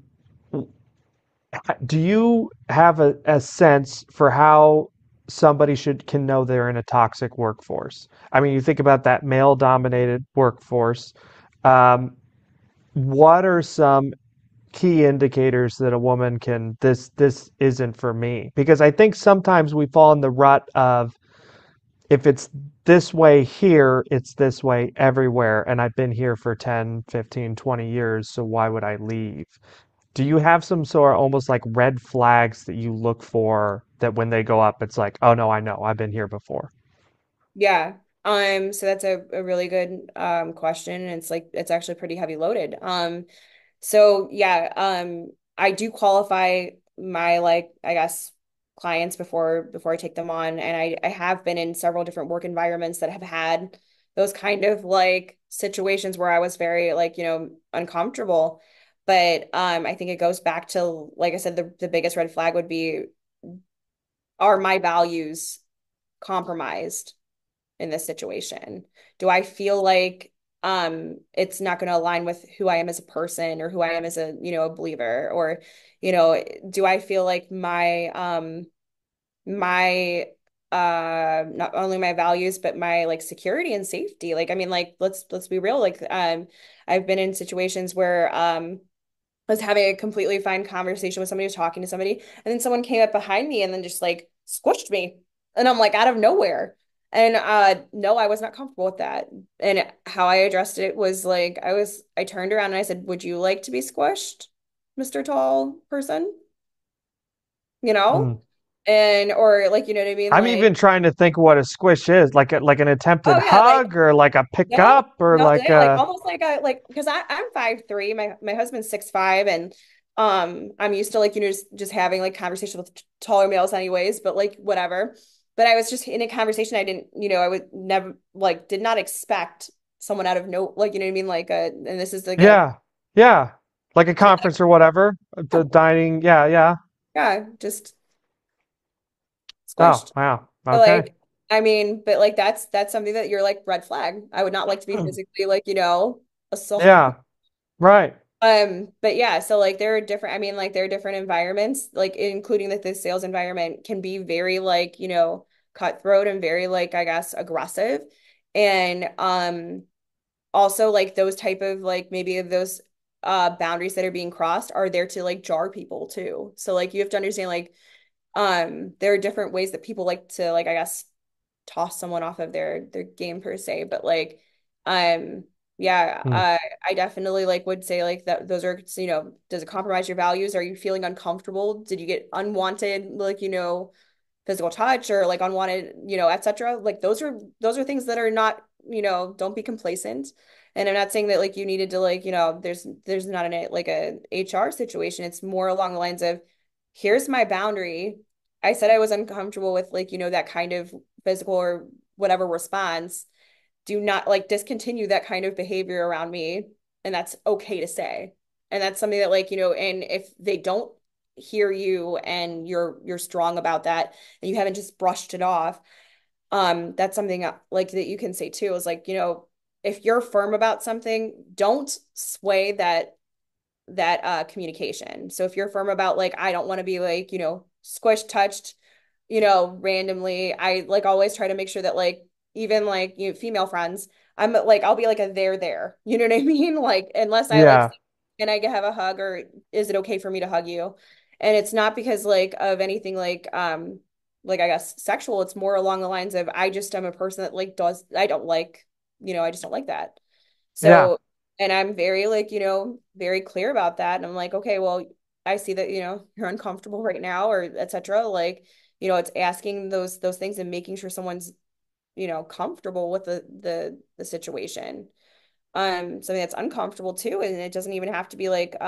do you have a sense for how somebody can know they're in a toxic workforce? I mean, you think about that male dominated workforce. Um, what are some key indicators that a woman can this isn't for me? Because I think sometimes we fall in the rut of if it's this way here, it's this way everywhere, and I've been here for 10, 15, 20 years, so why would I leave? Do you have some sort of almost like red flags that you look for that when they go up, it's like, oh no, I know, I've been here before? Yeah. So that's a really good question. And it's like it's actually pretty heavy loaded. So yeah, I do qualify my like I guess clients before I take them on. And I have been in several different work environments that have had those kind of like situations where I was very like, you know, uncomfortable. But I think it goes back to, like I said, the biggest red flag would be are my values compromised in this situation? Do I feel like it's not going to align with who I am as a person or who I am as a, you know, a believer? Or, you know, do I feel like my not only my values but my like security and safety? Like I mean like let's be real, like I've been in situations where I was having a completely fine conversation with somebody, was talking to somebody, and then someone came up behind me and then just like squished me. And I'm like out of nowhere. And no, I was not comfortable with that. And how I addressed it was like I turned around and I said, "Would you like to be squished, Mr. Tall person?" You know? Hmm. And or like, you know what I mean? I'm Like, even trying to think what a squish is, like an attempted oh yeah, like hug or like a pick no, up or no, like yeah, like a almost like I like because I'm 5'3", my husband's 6'5", and I'm used to like you know just having like conversations with taller males anyways, but like whatever. But I was just in a conversation I didn't, you know, I would never like did not expect someone out of no like you know what I mean like and this is like a yeah, yeah, like a conference or whatever, the dining, yeah, yeah. yeah, just Oh, squished. wow. But Okay. like I mean, but like that's something that you're like red flag. I would not like to be physically like, you know, assaulted. Yeah, right. But yeah, so like there are different, I mean, like there are different environments, like including that the sales environment can be very like, you know, cutthroat and very like, I guess, aggressive. And also like those type of like maybe of those boundaries that are being crossed are there to like jar people too. So like you have to understand like there are different ways that people like to like, I guess, toss someone off of their game per se, but like um yeah, Hmm. I definitely like would say like that those are, you know, does it compromise your values? Are you feeling uncomfortable? Did you get unwanted like, you know, physical touch or like unwanted, you know, etc. Like those are things that are not, you know, don't be complacent. And I'm not saying that like you needed to like, you know, there's not an like a HR situation. It's more along the lines of here's my boundary. I said I was uncomfortable with like, that kind of physical or whatever response. Do not like discontinue that kind of behavior around me. And that's okay to say. And that's something that like, and if they don't hear you and you're strong about that and you haven't just brushed it off, that's something like that you can say too is like, if you're firm about something, don't sway that communication. So if you're firm about like I don't want to be like, squished, touched, randomly, I like always try to make sure that like even like female friends, I'm like I'll be like a there. You know what I mean? Like unless I like Yeah. can I have a hug or is it okay for me to hug you? And it's not because like of anything like I guess sexual. It's more along the lines of I just am a person that like does I don't like, I just don't like that. Yeah. So, and I'm very like, very clear about that. And I'm like, okay, well, I see that, you're uncomfortable right now or etc. Like, it's asking those things and making sure someone's, comfortable with the situation. Something that's uncomfortable too. And it doesn't even have to be like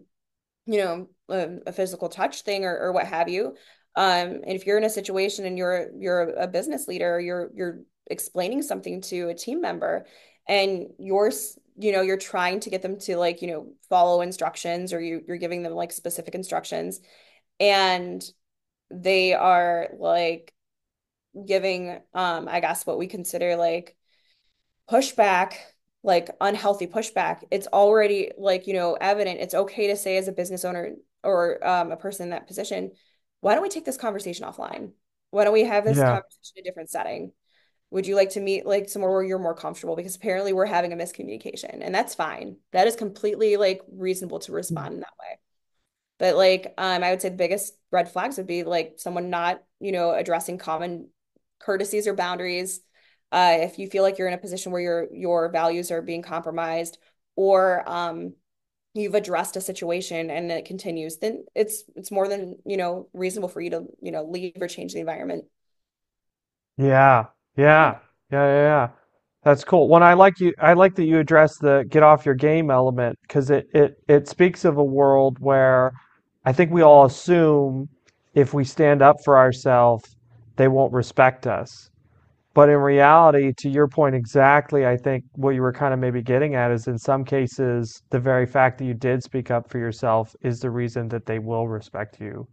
a physical touch thing or what have you. And if you're in a situation and you're a business leader, you're explaining something to a team member and you're trying to get them to like, follow instructions or you're giving them like specific instructions and they are like giving I guess what we consider like pushback, like unhealthy pushback, it's already like, evident. It's okay to say as a business owner or a person in that position, why don't we take this conversation offline? Why don't we have this Yeah. conversation in a different setting? Would you like to meet like somewhere where you're more comfortable? Because apparently we're having a miscommunication, and that's fine. That is completely like reasonable to respond in that way. But like, I would say the biggest red flags would be like someone not, addressing common courtesies or boundaries. If you feel like you're in a position where your values are being compromised, or you've addressed a situation and it continues, then it's more than, reasonable for you to, leave or change the environment. Yeah. Yeah. Yeah. Yeah. Yeah. Yeah. That's cool. When I like that you address the get off your game element because it speaks of a world where I think we all assume if we stand up for ourselves, they won't respect us. But in reality, to your point exactly, I think what you were kind of maybe getting at is in some cases, the very fact that you did speak up for yourself is the reason that they will respect you.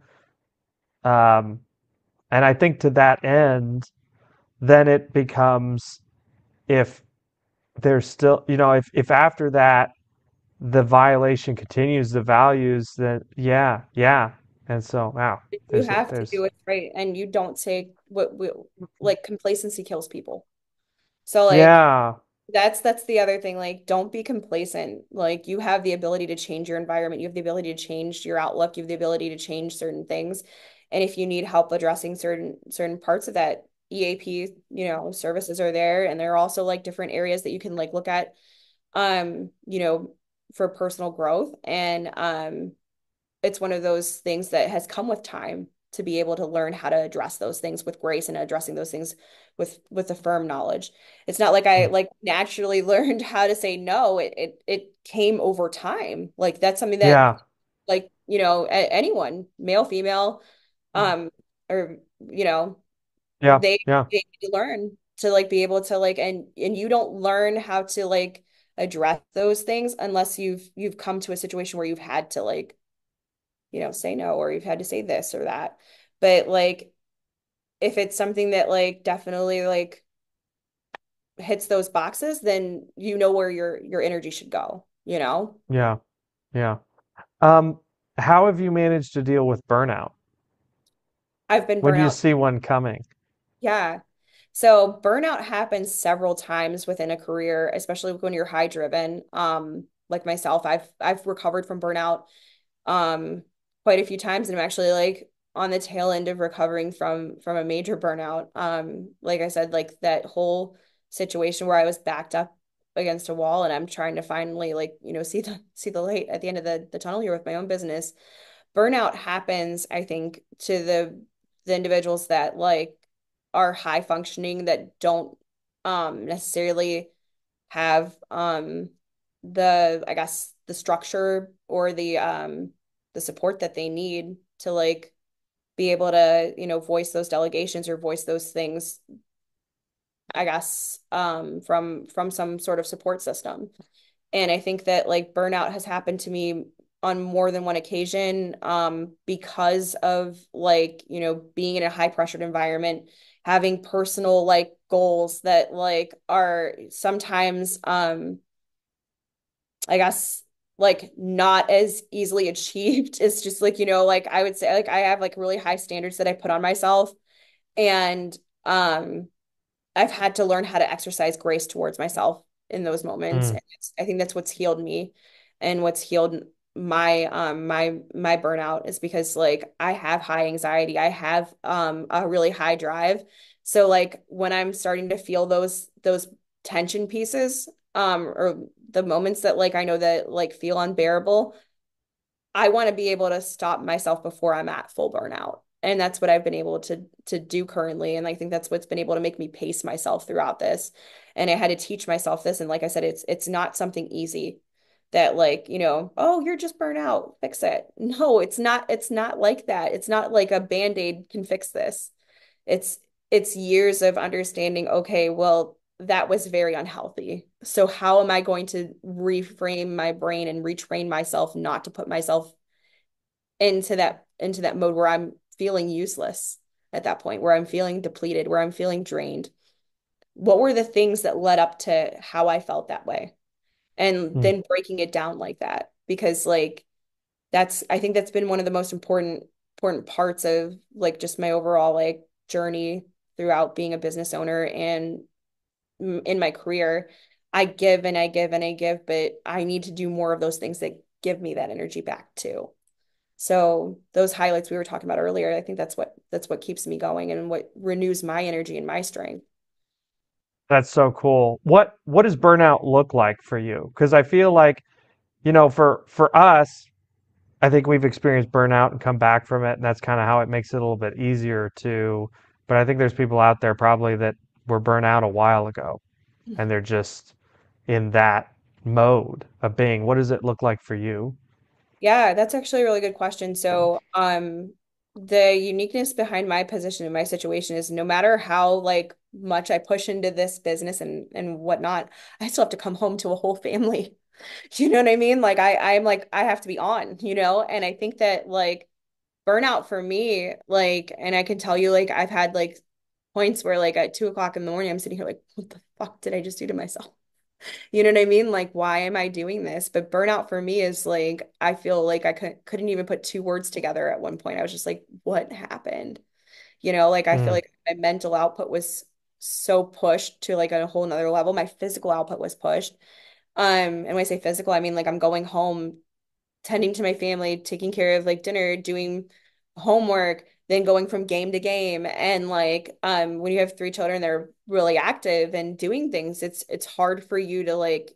Um, and I think to that end, then it becomes if there's still, if after that the violation continues, the values, then yeah, yeah. And so, wow, You there's, have to there's, do it right, and you don't take like complacency kills people. So like yeah, that's the other thing. Like, don't be complacent. Like, you have the ability to change your environment. You have the ability to change your outlook. You have the ability to change certain things. And if you need help addressing certain parts of that, EAP, services are there. And there are also like different areas that you can like look at, you know, for personal growth. And it's one of those things that has come with time to be able to learn how to address those things with grace and addressing those things with a firm knowledge. It's not like I like naturally learned how to say no. It came over time. Like that's something that yeah, like, anyone, male, female, um, or yeah, they yeah, they learn to like be able to like and you don't learn how to like address those things unless you've come to a situation where you've had to like say no or you've had to say this or that. But like if it's something that like definitely like hits those boxes, then you know where your energy should go. yeah, yeah. Um, how have you managed to deal with burnout I've been when burnt you out. see one coming? Yeah. So burnout happens several times within a career, especially when you're high driven. Like myself, I've recovered from burnout um quite a few times and I'm actually like on the tail end of recovering from a major burnout. Like I said, like that whole situation where I was backed up against a wall and I'm trying to finally like, see the light at the end of the tunnel here with my own business. Burnout happens, I think, to the individuals that like are high functioning that don't necessarily have the I guess the structure or the support that they need to like be able to, voice those delegations or voice those things, I guess, from some sort of support system. And I think that like burnout has happened to me on more than one occasion, because of like, being in a high pressured environment, having personal like goals that like are sometimes, I guess, like not as easily achieved. It's just like, like I would say like I have like really high standards that I put on myself. And um I've had to learn how to exercise grace towards myself in those moments. Mm, And I think that's what's healed me and what's healed my burnout is because like I have high anxiety. I have a really high drive. So like when I'm starting to feel those tension pieces, or the moments that like I know that like feel unbearable, I want to be able to stop myself before I'm at full burnout. And that's what I've been able to do currently. And I think that's what's been able to make me pace myself throughout this. And I had to teach myself this. And like I said, it's not something easy that like, oh, you're just burnt out, fix it. No, it's not like that. It's not like a Band-Aid can fix this. It's it's years of understanding, okay, well, that was very unhealthy. So how am I going to reframe my brain and retrain myself not to put myself into that mode where I'm feeling useless at that point, where I'm feeling depleted, where I'm feeling drained? What were the things that led up to how I felt that way? And mm, then breaking it down like that because like I think that's been one of the most important parts of like just my overall like journey throughout being a business owner and in my career. I give and I give and I give, but I need to do more of those things that give me that energy back too. So those highlights we were talking about earlier, I think that's what keeps me going and what renews my energy and my strength. that's so cool. What does burnout look like for you? Because I feel like, for us, I think we've experienced burnout and come back from it, and that's kind of how it makes it a little bit easier to. But I think there's people out there probably that were burnt out a while ago, and they're just in that mode of being. What does it look like for you? Yeah, that's actually a really good question. So, the uniqueness behind my position in my situation is no matter how like much I push into this business and whatnot, I still have to come home to a whole family. You know what I mean? Like I'm like I have to be on, and I think that like burnout for me, like, and I can tell you like I've had like points where like at 2 o'clock in the morning I'm sitting here like, what the fuck did I just do to myself? You know what I mean? Like, why am I doing this? But burnout for me is like, I feel like I couldn't even put two words together at one point. I was just like, what happened? Like I feel Mm, like my mental output was so pushed to like a whole nother level. My physical output was pushed. And when I say physical, I mean like I'm going home tending to my family, taking care of like dinner, doing homework, then going from game to game. And like when you have three children, they're really active and doing things, it's hard for you to like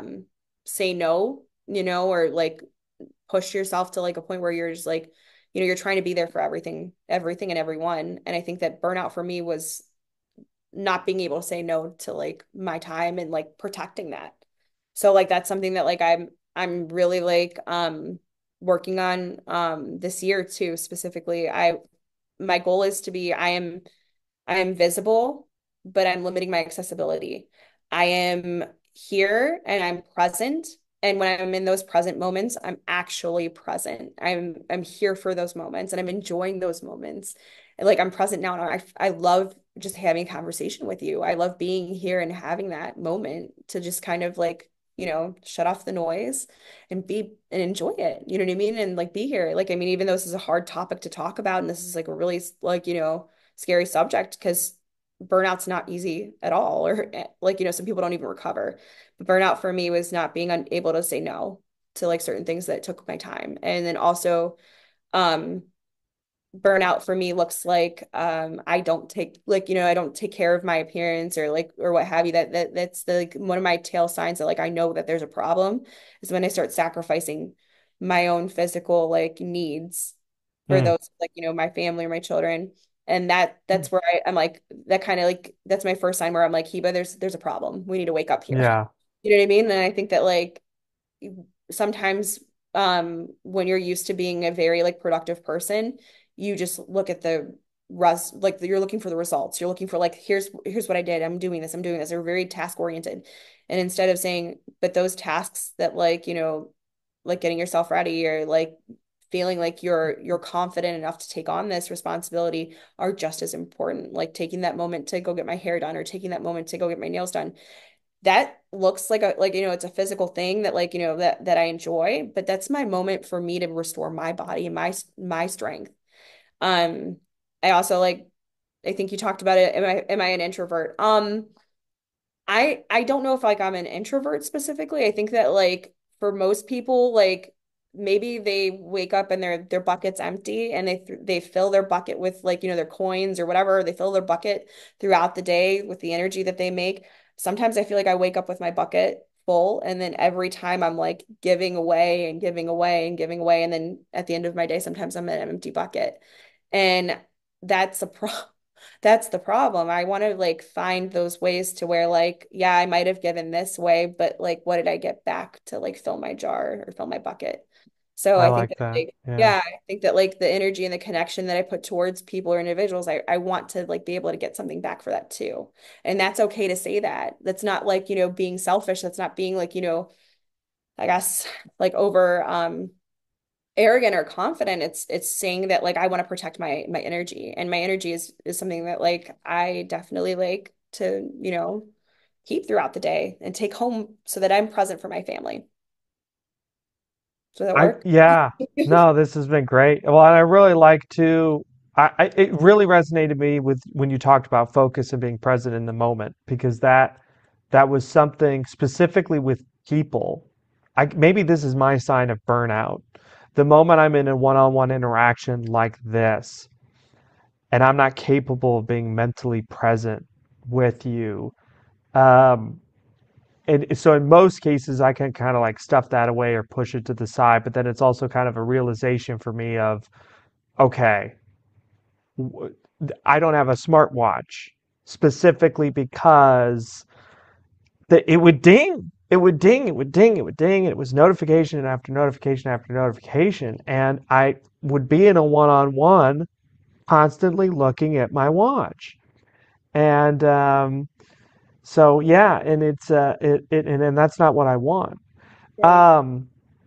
say no, or like push yourself to like a point where you're just like, you're trying to be there for everything and everyone. And I think that burnout for me was not being able to say no to like my time and like protecting that. So like that's something that like I'm really like working on this year too specifically. My goal is to be I am visible, but I'm limiting my accessibility. I am here and I'm present. And when I'm in those present moments, I'm actually present. I'm here for those moments and I'm enjoying those moments. And like I'm present now and I love just having a conversation with you. I love being here and having that moment to just kind of like, shut off the noise and be and enjoy it. You know what I mean? And like be here. Like I mean, even though this is a hard topic to talk about and this is like a really like, scary subject because burnout's not easy at all or like some people don't even recover, but burnout for me was not being unable to say no to like certain things that took my time. And then also um burnout for me looks like I don't take like I don't take care of my appearance or like or what have you. That's the like one of my tail signs that like I know that there's a problem is when I start sacrificing my own physical like needs for mm, those like my family or my children. And that's mm. where I'm like that kind of like that's my first sign where I'm like, Heba, there's a problem, we need to wake up here. Yeah. You know what I mean? And I think that like sometimes when you're used to being a very like productive person, you just look at the like you're looking for the results. You're looking for like, here's what I did. I'm doing this. They're very task oriented. And instead of saying, but those tasks that like, like getting yourself ready or like feeling like you're confident enough to take on this responsibility are just as important. Like taking that moment to go get my hair done or taking that moment to go get my nails done. That looks like it's a physical thing that like, that I enjoy, but that's my moment for me to restore my body and my strength. Um, I also like, I think you talked about it. Am I an introvert? I don't know if like I'm an introvert specifically. I think that like for most people, like maybe they wake up and their bucket's empty and they fill their bucket with like, their coins or whatever. They fill their bucket throughout the day with the energy that they make. Sometimes I feel like I wake up with my bucket full and then every time I'm like giving away and giving away and giving away. And then at the end of my day, sometimes I'm at an empty bucket. And that's a problem. That's the problem. I want to like find those ways to where like, yeah, I might have given this way, but like what did I get back to like fill my jar or fill my bucket? So I I think like that that. like, Yeah. yeah, I think that like the energy and the connection that I put towards people or individuals, I want to like be able to get something back for that too. And that's okay to say that. That's not like, being selfish. That's not being like, I guess like over arrogant or confident. It's saying that like I want to protect my energy, and my energy is something that like I definitely like to keep throughout the day and take home so that I'm present for my family. Does that work? Yeah, no, this has been great. Well, and I really like to, it really resonated me with when you talked about focus and being present in the moment, because that was something specifically with people. Maybe this is my sign of burnout. The moment I'm in a one-on-one interaction like this, and I'm not capable of being mentally present with you, um, and so in most cases I can kind of like stuff that away or push it to the side, but then it's also kind of a realization for me of, okay, I don't have a smartwatch specifically because it would ding, it would ding, it would ding, it would ding, and it was notification after notification after notification, and I would be in a one-on-one constantly looking at my watch. And so yeah, and and that's not what I want. Right. Um,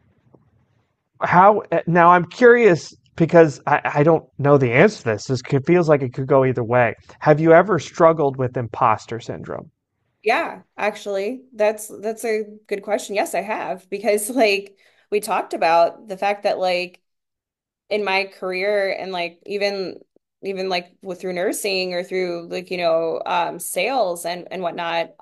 how now? I'm curious because I don't know the answer to this. This feels like it could go either way. Have you ever struggled with imposter syndrome? Yeah, actually, that's a good question. Yes, I have because like we talked about the fact that like in my career and like even like through nursing or through like sales and whatnot,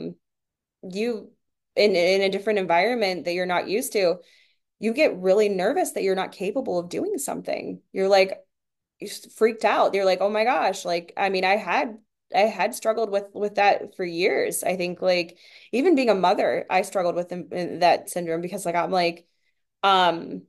you in a different environment that you're not used to, you get really nervous that you're not capable of doing something. You're like freaked out. You're like, "Oh my gosh." Like, I mean, I had struggled with that for years. I think like even being a mother, I struggled with in that syndrome because like I'm like, um,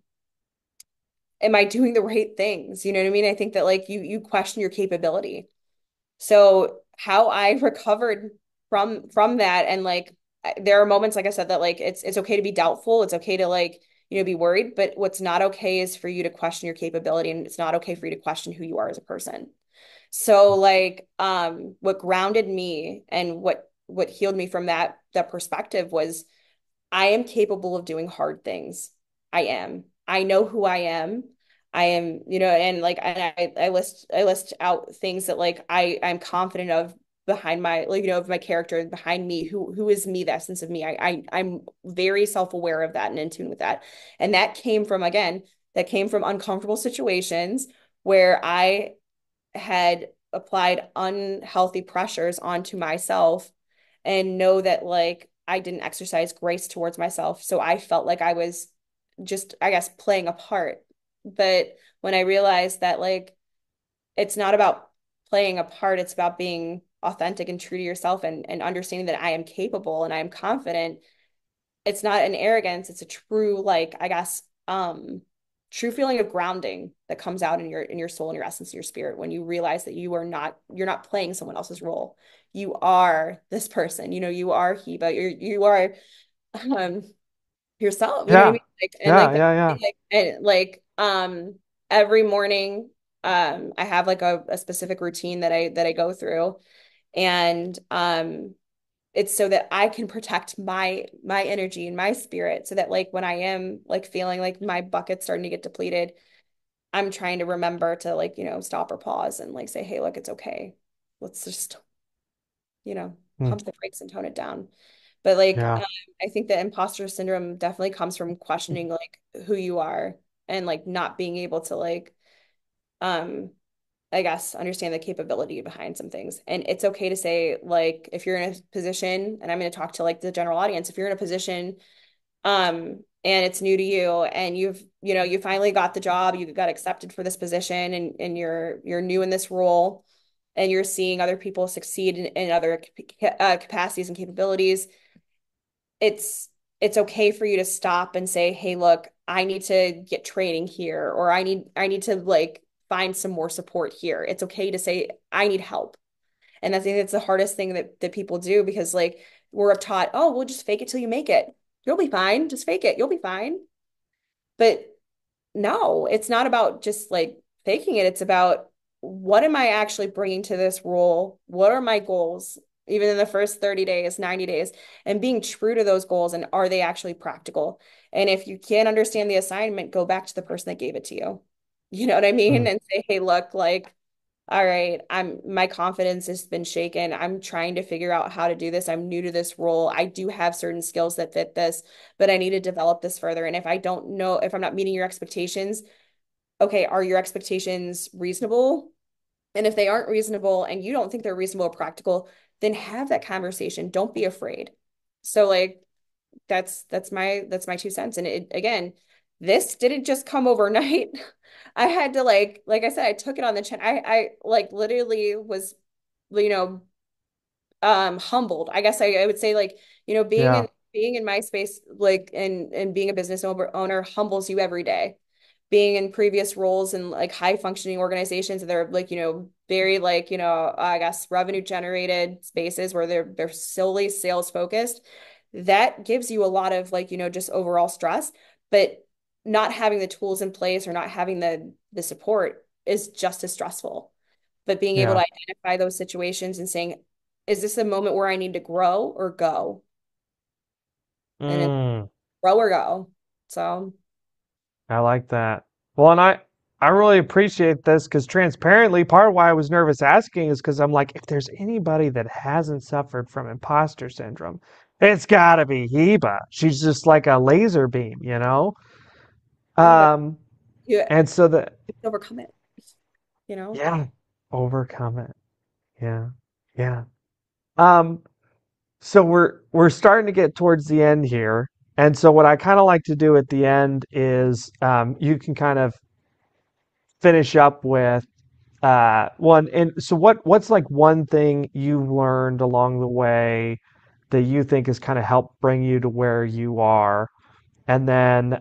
am I doing the right things? You know what I mean? I think that like you question your capability. So how I recovered from that and like there are moments like I said that like it's okay to be doubtful, it's okay to like be worried, but what's not okay is for you to question your capability and it's not okay for you to question who you are as a person. So like what grounded me and what healed me from that perspective was I am capable of doing hard things. I am. I know who I am. I am, and like and I list out things that like I'm confident of behind my like of my character behind me who is me, the essence of me. I'm very self-aware of that and in tune with that. And that came from uncomfortable situations where I had applied unhealthy pressures onto myself and know that like I didn't exercise grace towards myself. So I felt like I was just, I guess, playing a part. But when I realized that like it's not about playing a part, it's about being authentic and true to yourself and understanding that I am capable and I am confident, it's not an arrogance, it's a true like I guess true feeling of grounding that comes out in your soul and your essence and your spirit when you realize that you're not playing someone else's role. You are this person, you are Heba, you are um yourself, you know what I Yeah, mean? Like and like yeah, that yeah, yeah. like and like every morning I have like a specific routine that I go through. And it's so that I can protect my energy and my spirit so that like when I am like feeling like my bucket's starting to get depleted, I'm trying to remember to like, stop or pause and like say, hey, look, it's okay. Let's just, Mm, pump the brakes and tone it down. But like, yeah. I think that imposter syndrome definitely comes from questioning like who you are and like not being able to like, um, I guess, understand the capability behind some things. And it's okay to say, like, if you're in a position, and I'm going to talk to like the general audience, if you're in a position, and it's new to you, and you finally got the job, you got accepted for this position, and you're new in this role, and you're seeing other people succeed in other capacities and capabilities, it's it's okay for you to stop and say, "Hey, look, I need to get training here, or I need to like find some more support here." It's okay to say, "I need help." And I think that's the hardest thing that people do because like we're taught, "Oh, we'll just fake it till you make it. You'll be fine. Just fake it. You'll be fine." But no, it's not about just like faking it. It's about what am I actually bringing to this role? What are my goals, even in the first 30 days, 90 days, and being true to those goals. And are they actually practical? And if you can't understand the assignment, go back to the person that gave it to you. You know what I mean? Mm, And say, hey, look, like, all right, my confidence has been shaken. I'm trying to figure out how to do this. I'm new to this role. I do have certain skills that fit this, but I need to develop this further. And if I don't know, if I'm not meeting your expectations, okay, are your expectations reasonable? And if they aren't reasonable and you don't think they're reasonable or practical, then have that conversation. Don't be afraid. So like that's my 2 cents. And it again, this didn't just come overnight. I had to like I said, I took it on the chin. I like literally was, you know, humbled. I guess I would say like, yeah. being in my space, like and being a business owner humbles you every day. Being in previous roles in like high functioning organizations that are like, very like, I guess revenue generated spaces where they're solely sales focused, that gives you a lot of like, just overall stress. But not having the tools in place or not having the support is just as stressful. But being able to Yeah. identify those situations and saying, is this a moment where I need to grow or go? And it's Mm, grow or go. So, I like that. Well, and I really appreciate this because transparently, part of why I was nervous asking is because I'm like, if there's anybody that hasn't suffered from imposter syndrome, it's got to be Heba. She's just like a laser beam, you know? but Um, you and so the overcome it, you know? yeah, overcome it. Yeah. Yeah. Um, so we're starting to get towards the end here. And so what I kind of like to do at the end is you can kind of finish up with one. And so what's like one thing you've learned along the way that you think has kind of helped bring you to where you are? And then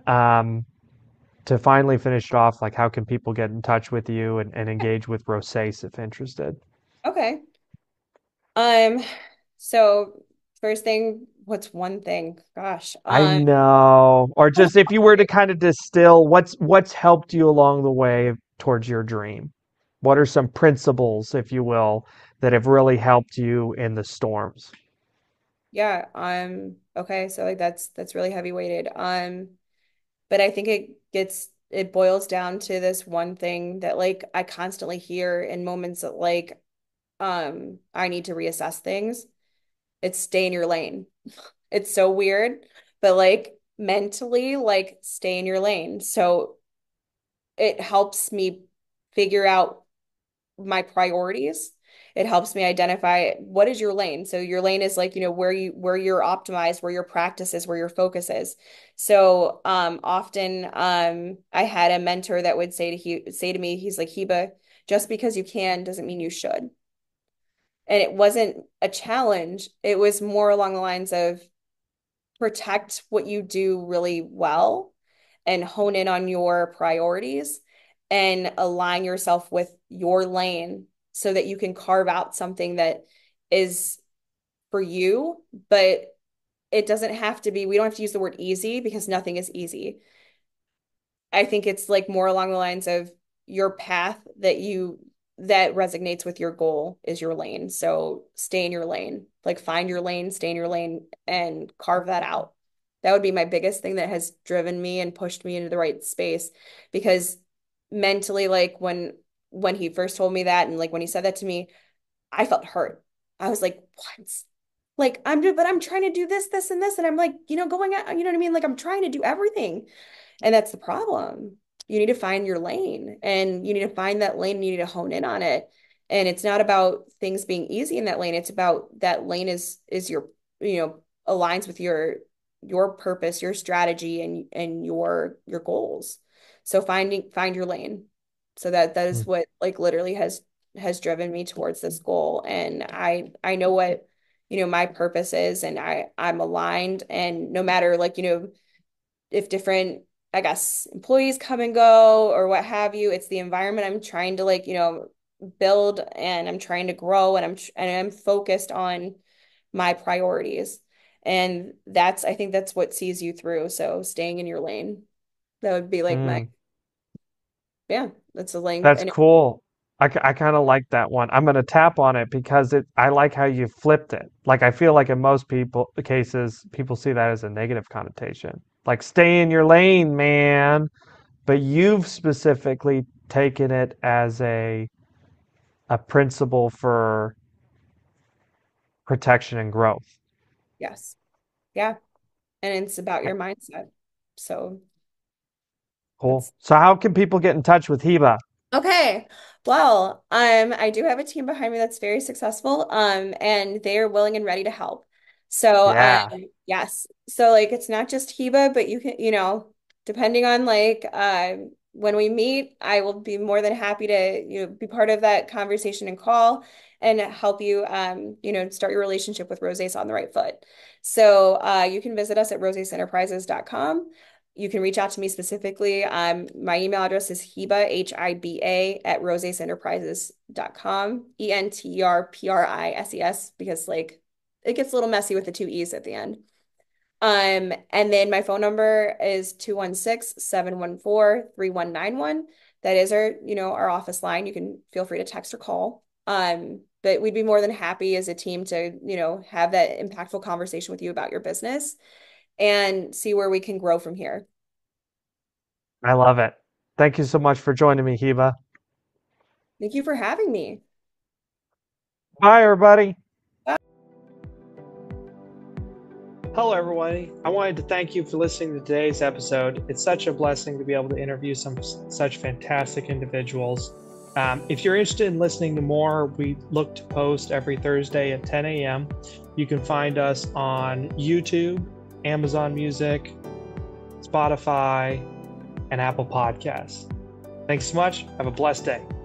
to finally finish it off, like how can people get in touch with you and engage with Rosace if interested? Okay. Um, so first thing, what's one thing? Gosh. I know. Or just if you were to kind of distill what's helped you along the way towards your dream. What are some principles, if you will, that have really helped you in the storms? Yeah, okay, so like that's really heavy weighted. But I think it boils down to this one thing that like I constantly hear in moments that like I need to reassess things. It's stay in your lane. It's so weird, but like mentally, like stay in your lane. So it helps me figure out my priorities. It helps me identify what is your lane. So your lane is like, where you're optimized, where your practice is, where your focus is. So often I had a mentor that would say to me, he's like, Heba, just because you can doesn't mean you should. And it wasn't a challenge. It was more along the lines of protect what you do really well and hone in on your priorities and align yourself with your lane so that you can carve out something that is for you, but it doesn't have to be, we don't have to use the word easy because nothing is easy. I think it's like more along the lines of your path that resonates with your goal is your lane. So stay in your lane. Like find your lane, stay in your lane and carve that out. That would be my biggest thing that has driven me and pushed me into the right space because mentally like when he first told me that and like when he said that to me, I felt hurt. I was like, what? Like but I'm trying to do this, and this, and I'm like, going at, you know what I mean? Like I'm trying to do everything. And that's the problem. You need to find your lane and you need to find that lane and you need to hone in on it. And it's not about things being easy in that lane. It's about that lane is your, aligns with your purpose, your strategy and your goals. So find your lane. So that is Mm. what like literally has driven me towards this goal. And I know what, my purpose is and I'm aligned and no matter like, if different, I guess, employees come and go or what have you, it's the environment I'm trying to like, build and I'm trying to grow and I'm focused on my priorities. And I think that's what sees you through. So staying in your lane. That would be like Mm. yeah, that's a lane. That's And cool. I kind of like that one. I'm going to tap on it because I like how you flipped it. Like I feel like in most cases, people see that as a negative connotation. Like stay in your lane, man. But you've specifically taken it as a principle for protection and growth. yes. Yeah. And it's about your mindset. So Cool. that's So how can people get in touch with Heba? okay. Well, I do have a team behind me that's very successful, and they're willing and ready to help. So, Yeah. yes. So like it's not just Heba, but you can, depending on like when we meet, I will be more than happy to, be part of that conversation and call and help you start your relationship with Rosace on the right foot. So, you can visit us at rosacenterprises.com. You can reach out to me specifically. My email address is Hiba, Hiba, at rosacenterprises.com, Enterprises, because like it gets a little messy with the two E's at the end. And then my phone number is 216-714-3191. That is our office line. You can feel free to text or call. But we'd be more than happy as a team to, have that impactful conversation with you about your business and see where we can grow from here. I love it. Thank you so much for joining me, Heba. Thank you for having me. Bye, everybody. Hello, everybody. I wanted to thank you for listening to today's episode. It's such a blessing to be able to interview some such fantastic individuals. If you're interested in listening to more, we look to post every Thursday at 10 a.m. You can find us on YouTube, Amazon Music, Spotify, and Apple Podcasts. Thanks so much. Have a blessed day.